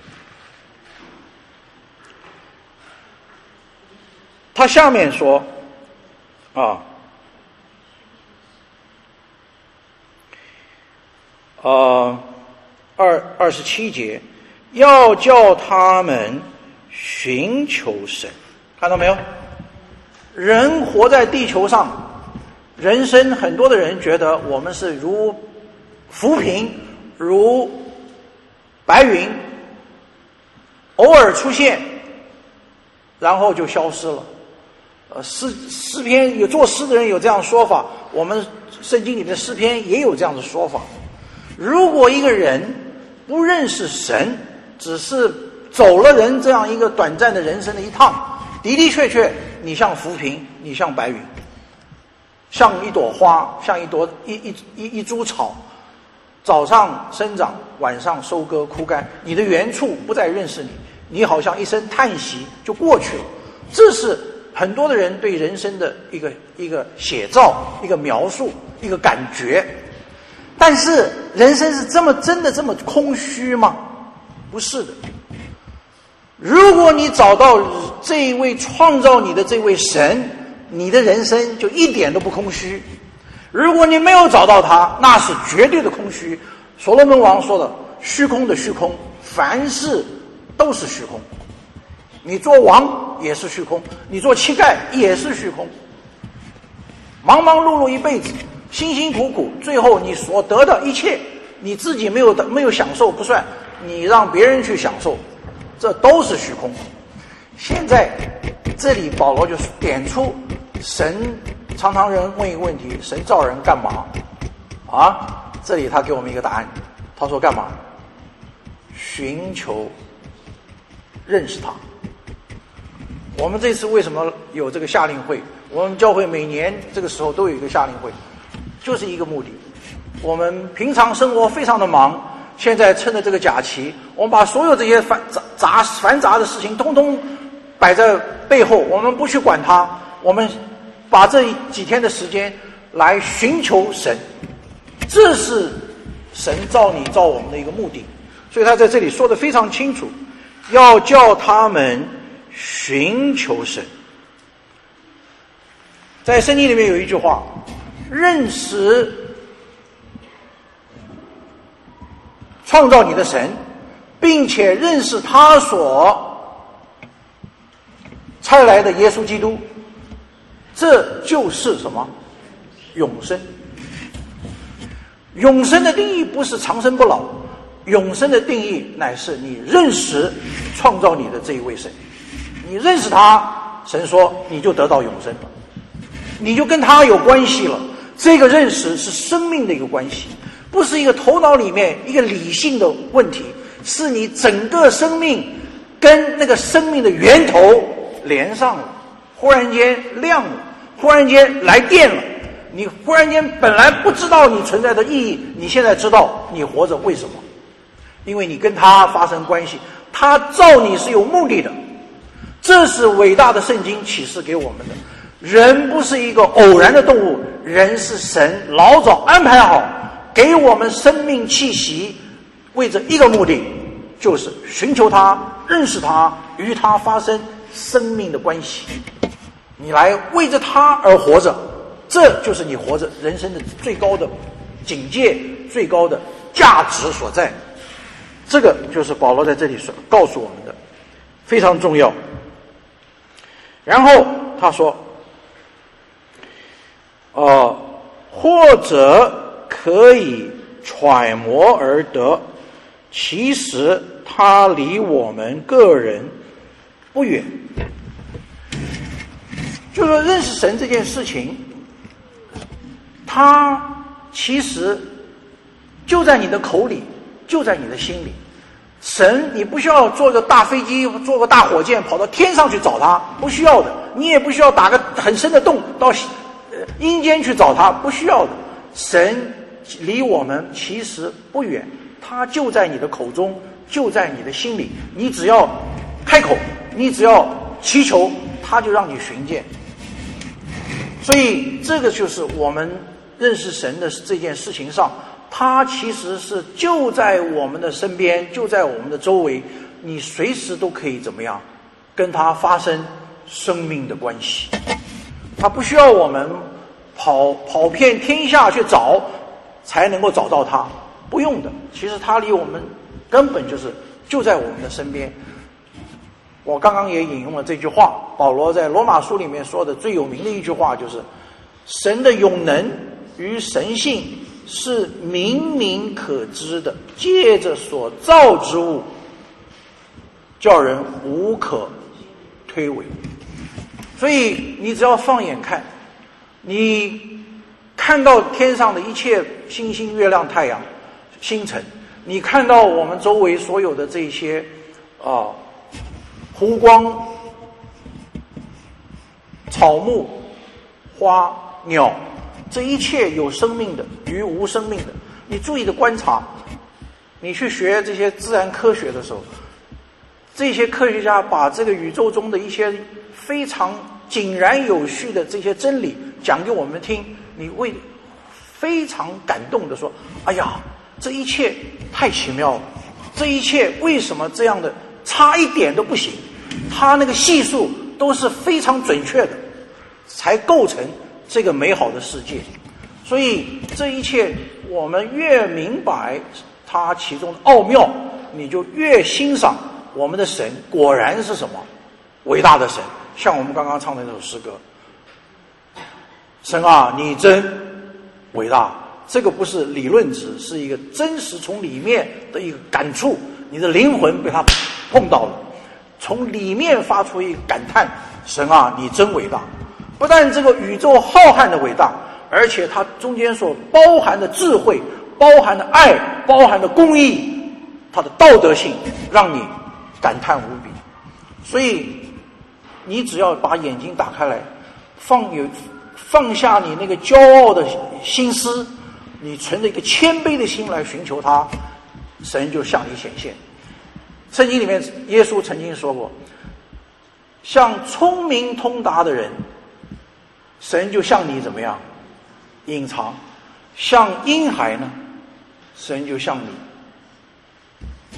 他下面说啊呃二二十七节，要叫他们寻求神，看到没有？人活在地球上，人生很多的人觉得我们是如浮萍，如白云，偶尔出现，然后就消失了。呃，诗诗篇有作诗的人有这样说法，我们圣经里面的诗篇也有这样的说法。如果一个人不认识神，只是走了人这样一个短暂的人生的一趟，的的确确你像浮萍，你像白云，像一朵花，像一朵一一一一株草，早上生长，晚上收割枯干，你的原处不再认识你，你好像一声叹息就过去了。 这是很多的人对人生的一个一个写照，一个描述，一个感觉。但是人生是这么真的这么空虚吗？不是的。如果你找到这一位创造你的这位神，你的人生就一点都不空虚。如果你没有找到他，那是绝对的空虚。所罗门王说的，虚空的虚空，凡事都是虚空。你做王也是虚空，你做乞丐也是虚空。忙忙碌碌一辈子，辛辛苦苦，最后你所得的一切，你自己没有没有享受不算，你让别人去享受，这都是虚空。现在这里保罗就点出，神常常人问一个问题，神造人干嘛啊？这里他给我们一个答案，他说干嘛？寻求认识他。我们这次为什么有这个夏令会？我们教会每年这个时候都有一个夏令会，就是一个目的。我们平常生活非常的忙，现在趁着这个假期，我们把所有这些繁杂杂繁杂的事情通通摆在背后，我们不去管它，我们把这几天的时间来寻求神，这是神造你造我们的一个目的。所以他在这里说得非常清楚，要叫他们寻求神。在圣经里面有一句话，认识创造你的神，并且认识他所差来的耶稣基督，这就是什么？永生。永生的定义不是长生不老，永生的定义乃是你认识创造你的这一位神，你认识他，神说你就得到永生了，你就跟他有关系了。这个认识是生命的一个关系，不是一个头脑里面一个理性的问题，是你整个生命跟那个生命的源头连上了，忽然间亮了，忽然间来电了，你忽然间本来不知道你存在的意义，你现在知道你活着为什么，因为你跟他发生关系，他造你是有目的的。这是伟大的圣经启示给我们的。人不是一个偶然的动物，人是神老早安排好给我们生命气息，为着一个目的，就是寻求他，认识他，与他发生生命的关系。你来为着他而活着，这就是你活着人生的最高的境界，最高的价值所在。这个就是保罗在这里所告诉我们的，非常重要。然后他说呃，或者可以揣摩而得，其实他离我们个人不远。就是说认识神这件事情，他其实就在你的口里，就在你的心里。神你不需要坐个大飞机，坐个大火箭跑到天上去找他，不需要的。你也不需要打个很深的洞到阴间去找他，不需要的。神离我们其实不远，他就在你的口中，就在你的心里。你只要开口，你只要祈求，他就让你寻见。所以这个就是我们认识神的这件事情上，他其实是就在我们的身边，就在我们的周围，你随时都可以怎么样跟他发生生命的关系。他不需要我们跑跑遍天下去找才能够找到他，不用的。其实他离我们根本就是就在我们的身边。我刚刚也引用了这句话，保罗在罗马书里面说的最有名的一句话，就是神的永能与神性是明明可知的，借着所造之物叫人无可推诿。所以你只要放眼看，你看到天上的一切星星、月亮、太阳、星辰，你看到我们周围所有的这些啊湖光、草木、花、鸟，这一切有生命的与无生命的，你注意的观察。你去学这些自然科学的时候， 这些科学家把这个宇宙中的一些非常井然有序的这些真理讲给我们听，你会非常感动的说：哎呀，这一切太奇妙了，这一切为什么这样的差一点都不行，他那个系数都是非常准确的，才构成这个美好的世界。所以这一切我们越明白它其中的奥妙，你就越欣赏我们的神果然是什么伟大的神。像我们刚刚唱的那首诗歌，神啊你真伟大，这个不是理论值，是一个真实从里面的一个感触，你的灵魂被它碰到了，从里面发出一个感叹，神啊你真伟大。不但这个宇宙浩瀚的伟大，而且它中间所包含的智慧，包含的爱，包含的公义，它的道德性让你感叹无比。所以你只要把眼睛打开来，放有放下你那个骄傲的心思，你存着一个谦卑的心来寻求他，神就向你显现。圣经里面耶稣曾经说过，像聪明通达的人，神就向你怎么样隐藏，像婴孩呢，神就向你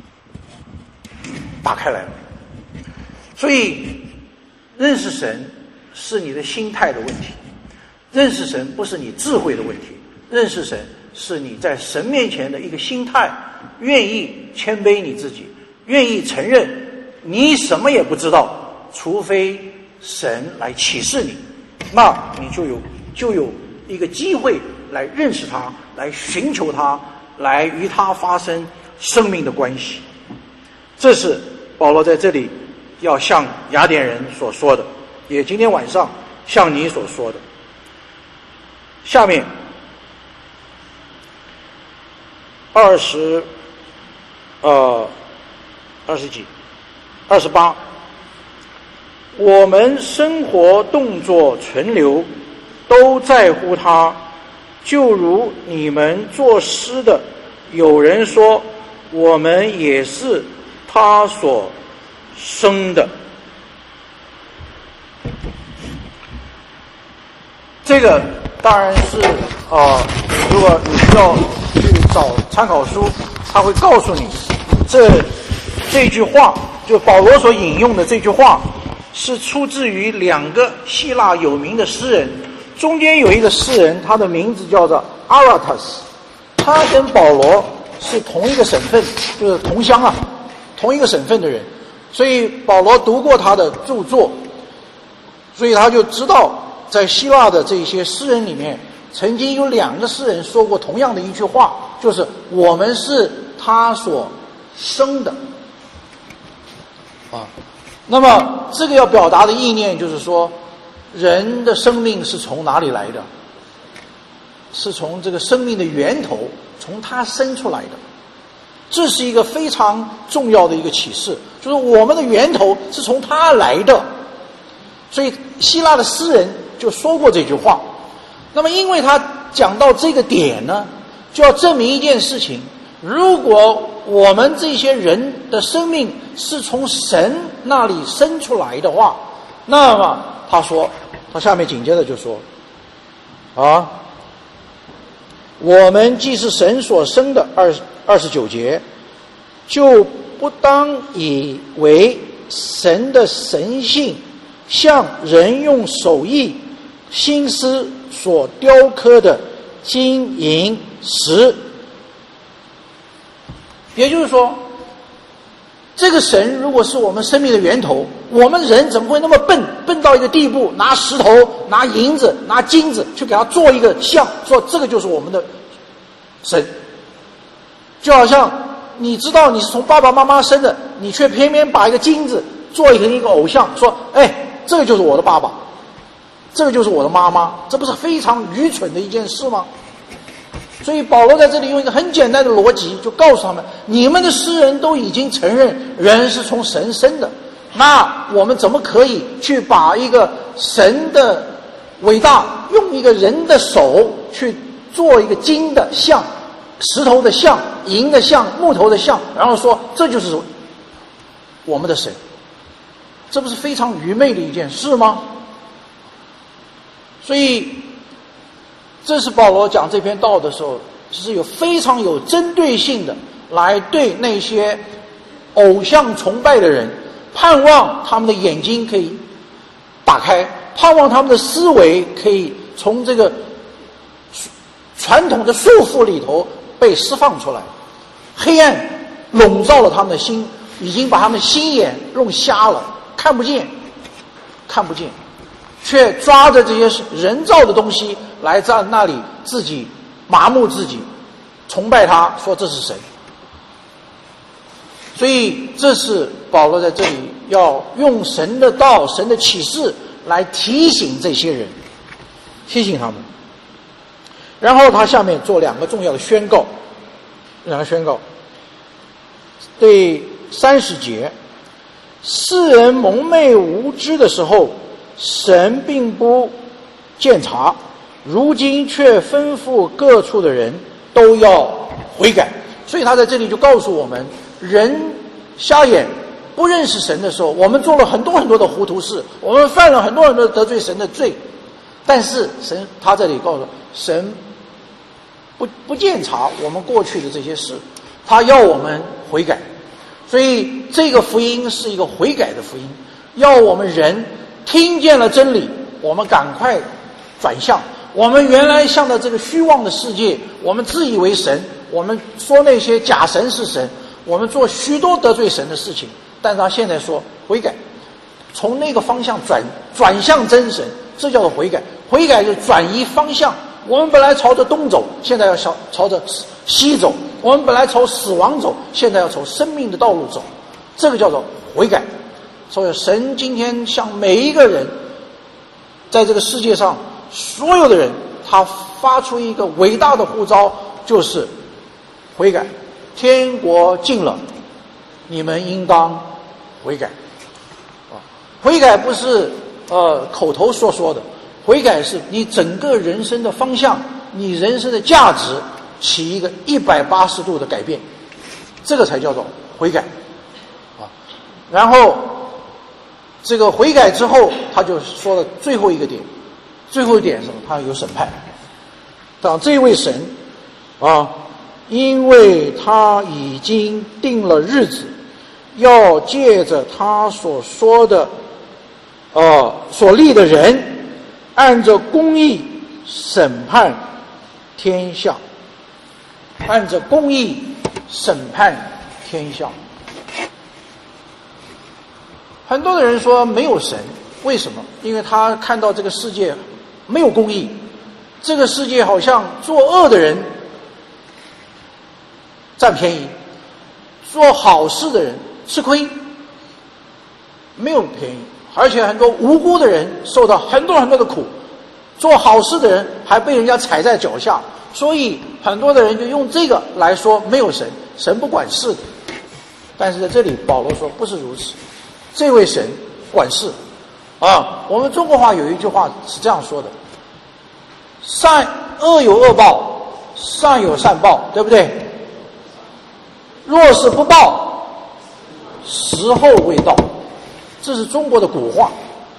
打开来了。所以认识神是你的心态的问题，认识神不是你智慧的问题，认识神是你在神面前的一个心态，愿意谦卑你自己，愿意承认你什么也不知道，除非神来启示你，那你就有就有一个机会来认识他，来寻求他，来与他发生生命的关系。这是保罗在这里要向雅典人所说的，也今天晚上向你所说的。下面二十呃二十几二十八，我们生活动作存留都在乎他，就如你们作诗的，有人说我们也是他所生的。这个当然是啊、呃，如果你需要去找参考书，他会告诉你这这句话，就保罗所引用的这句话是出自于两个希腊有名的诗人，中间有一个诗人，他的名字叫做阿拉塔斯，他跟保罗是同一个省份，就是同乡啊，同一个省份的人，所以保罗读过他的著作，所以他就知道在希腊的这些诗人里面，曾经有两个诗人说过同样的一句话，就是我们是他所生的啊。那么这个要表达的意念就是说，人的生命是从哪里来的？是从这个生命的源头，从他生出来的。这是一个非常重要的一个启示，就是我们的源头是从他来的。所以希腊的诗人就说过这句话。那么因为他讲到这个点呢，就要证明一件事情，如果我们这些人的生命是从神那里生出来的话，那么他说，他下面紧接着就说啊，我们既是神所生的，二二十九节，就不当以为神的神性像人用手艺心思所雕刻的金银石。也就是说，这个神如果是我们生命的源头，我们人怎么会那么笨，笨到一个地步，拿石头拿银子拿金子去给他做一个像，说这个就是我们的神。就好像你知道你是从爸爸妈妈生的，你却偏偏把一个金子做一个一个偶像，说哎，这个就是我的爸爸，这个就是我的妈妈，这不是非常愚蠢的一件事吗？所以保罗在这里用一个很简单的逻辑就告诉他们，你们的诗人都已经承认人是从神生的，那我们怎么可以去把一个神的伟大用一个人的手去做一个金的像，石头的像，银的像，木头的像，然后说这就是我们的神，这不是非常愚昧的一件事吗？所以这是保罗讲这篇道的时候，是有非常有针对性的来对那些偶像崇拜的人，盼望他们的眼睛可以打开，盼望他们的思维可以从这个传统的束缚里头被释放出来。黑暗笼罩了他们的心，已经把他们心眼弄瞎了，看不见看不见，却抓着这些人造的东西来在那里自己麻木自己，崇拜他，说这是神。所以这是保罗在这里要用神的道、神的启示来提醒这些人，提醒他们。然后他下面做两个重要的宣告，两个宣告。第三十节，世人蒙昧无知的时候，神并不鉴察，如今却吩咐各处的人都要悔改。所以他在这里就告诉我们，人瞎眼不认识神的时候，我们做了很多很多的糊涂事，我们犯了很多很多得罪神的罪，但是神他这里告诉神不不鉴察我们过去的这些事，他要我们悔改。所以这个福音是一个悔改的福音，要我们人听见了真理，我们赶快转向。我们原来向着这个虚妄的世界，我们自以为神，我们说那些假神是神，我们做许多得罪神的事情，但是他现在说悔改，从那个方向转转向真神，这叫做悔改。悔改是转移方向，我们本来朝着东走，现在要朝朝着西走，我们本来朝死亡走，现在要朝生命的道路走，这个叫做悔改。所以神今天向每一个人，在这个世界上所有的人，他发出一个伟大的呼召，就是悔改。天国近了，你们应当悔改。啊，悔改不是呃口头说说的，悔改是你整个人生的方向，你人生的价值起一个一百八十度的改变，这个才叫做悔改。啊，然后这个悔改之后，他就说了最后一个点，最后一点是什么？他有审判。当这位神啊，因为他已经定了日子，要借着他所说的呃所立的人，按着公义审判天下，按着公义审判天下。很多的人说没有神，为什么？因为他看到这个世界没有公义，这个世界好像作恶的人占便宜，做好事的人吃亏，没有便宜，而且很多无辜的人受到很多很多的苦，做好事的人还被人家踩在脚下，所以很多的人就用这个来说没有神，神不管事的。但是在这里保罗说不是如此，这位神管事啊。我们中国话有一句话是这样说的，善恶有恶报，善有善报，对不对？若是不报，时候未到，这是中国的古话。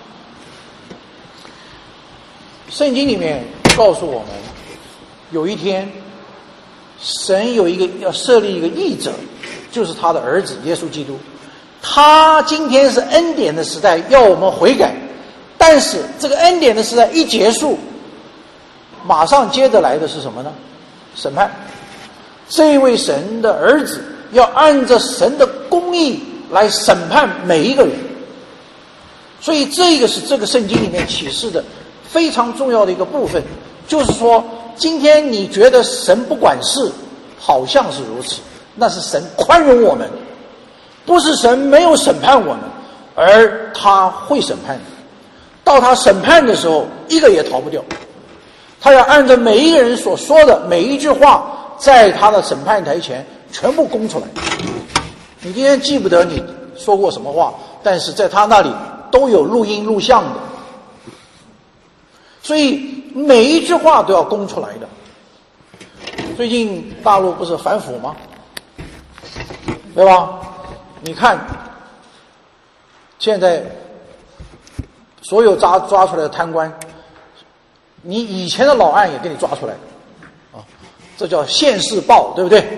圣经里面告诉我们，有一天神有一个要设立一个义者，就是他的儿子耶稣基督。他今天是恩典的时代，要我们悔改，但是这个恩典的时代一结束，马上接着来的是什么呢？审判。这位神的儿子要按着神的公义来审判每一个人。所以这个是这个圣经里面启示的非常重要的一个部分，就是说今天你觉得神不管事，好像是如此，那是神宽容我们，不是神没有审判我们，而他会审判你。到他审判的时候，一个也逃不掉，他要按照每一个人所说的每一句话，在他的审判台前全部供出来。你今天记不得你说过什么话，但是在他那里都有录音录像的，所以每一句话都要供出来的。最近大陆不是反腐吗？对吧？你看现在所有抓抓出来的贪官，你以前的老案也给你抓出来啊，这叫现世报，对不对？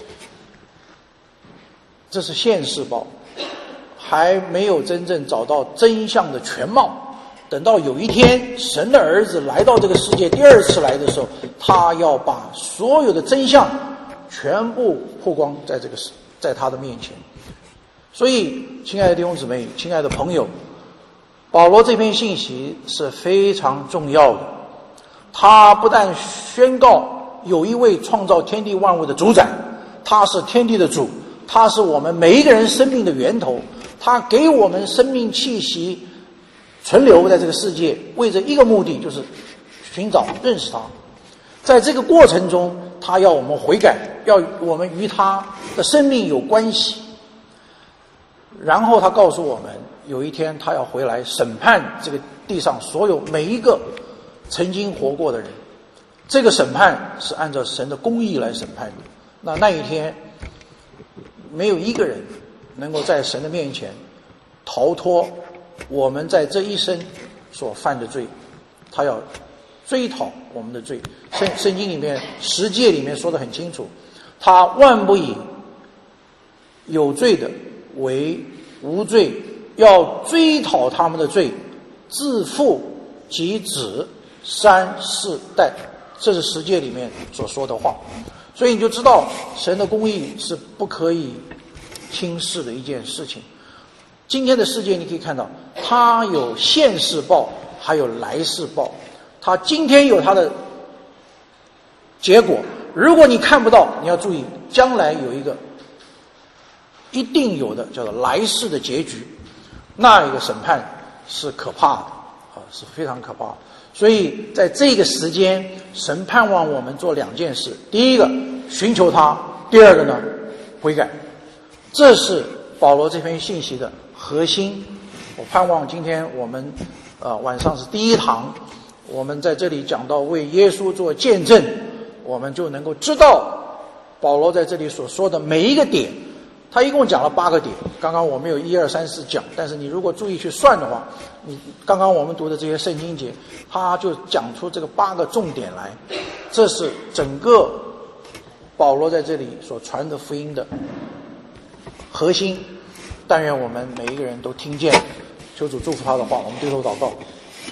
这是现世报，还没有真正找到真相的全貌。等到有一天神的儿子来到这个世界第二次来的时候，他要把所有的真相全部曝光在这个在他的面前。所以亲爱的弟兄姊妹，亲爱的朋友，保罗这篇信息是非常重要的。他不但宣告有一位创造天地万物的主宰，他是天地的主，他是我们每一个人生命的源头，他给我们生命气息存留在这个世界，为着一个目的，就是寻找认识他。在这个过程中，他要我们悔改，要我们与他的生命有关系。然后他告诉我们，有一天他要回来审判这个地上所有每一个曾经活过的人。这个审判是按照神的公义来审判的。那那一天没有一个人能够在神的面前逃脱我们在这一生所犯的罪，他要追讨我们的罪。圣圣经里面十诫里面说得很清楚，他万不以有罪的为无罪，要追讨他们的罪，自父及子三四代。这是十诫里面所说的话。所以你就知道神的公义是不可以轻视的一件事情。今天的世界你可以看到，它有现世报，还有来世报。它今天有它的结果，如果你看不到，你要注意，将来有一个一定有的叫做来世的结局，那一个审判是可怕的啊，是非常可怕的。所以在这个时间，神盼望我们做两件事：第一个，寻求他；第二个呢，悔改。这是保罗这篇信息的核心。我盼望今天我们呃晚上是第一堂，我们在这里讲到为耶稣做见证，我们就能够知道保罗在这里所说的每一个点。他一共讲了八个点，刚刚我们有一二三四讲，但是你如果注意去算的话，你刚刚我们读的这些圣经节，他就讲出这个八个重点来。这是整个保罗在这里所传的福音的核心。但愿我们每一个人都听见，求主祝福他的话。我们低头祷告。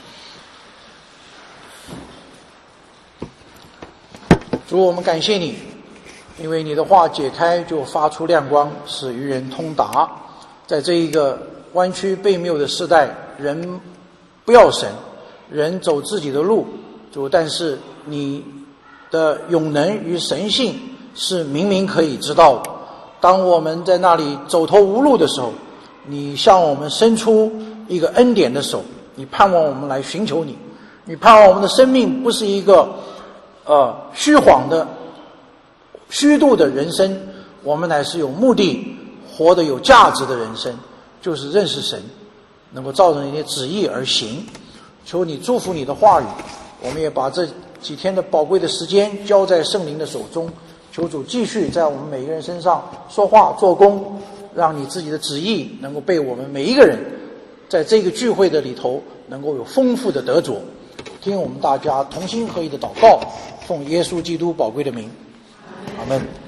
主，我们感谢你，因为你的话解开就发出亮光，使愚人通达。在这一个弯曲悖谬的时代，人不要神，人走自己的路。主，但是你的永能与神性是明明可以知道的。当我们在那里走投无路的时候，你向我们伸出一个恩典的手，你盼望我们来寻求你，你盼望我们的生命不是一个呃虚晃的虚度的人生，我们乃是有目的活得有价值的人生，就是认识神，能够照着你的旨意而行。求你祝福你的话语，我们也把这几天的宝贵的时间交在圣灵的手中，求主继续在我们每一个人身上说话做工，让你自己的旨意能够被我们每一个人在这个聚会的里头能够有丰富的得着。听我们大家同心合意的祷告，奉耶稣基督宝贵的名，阿们。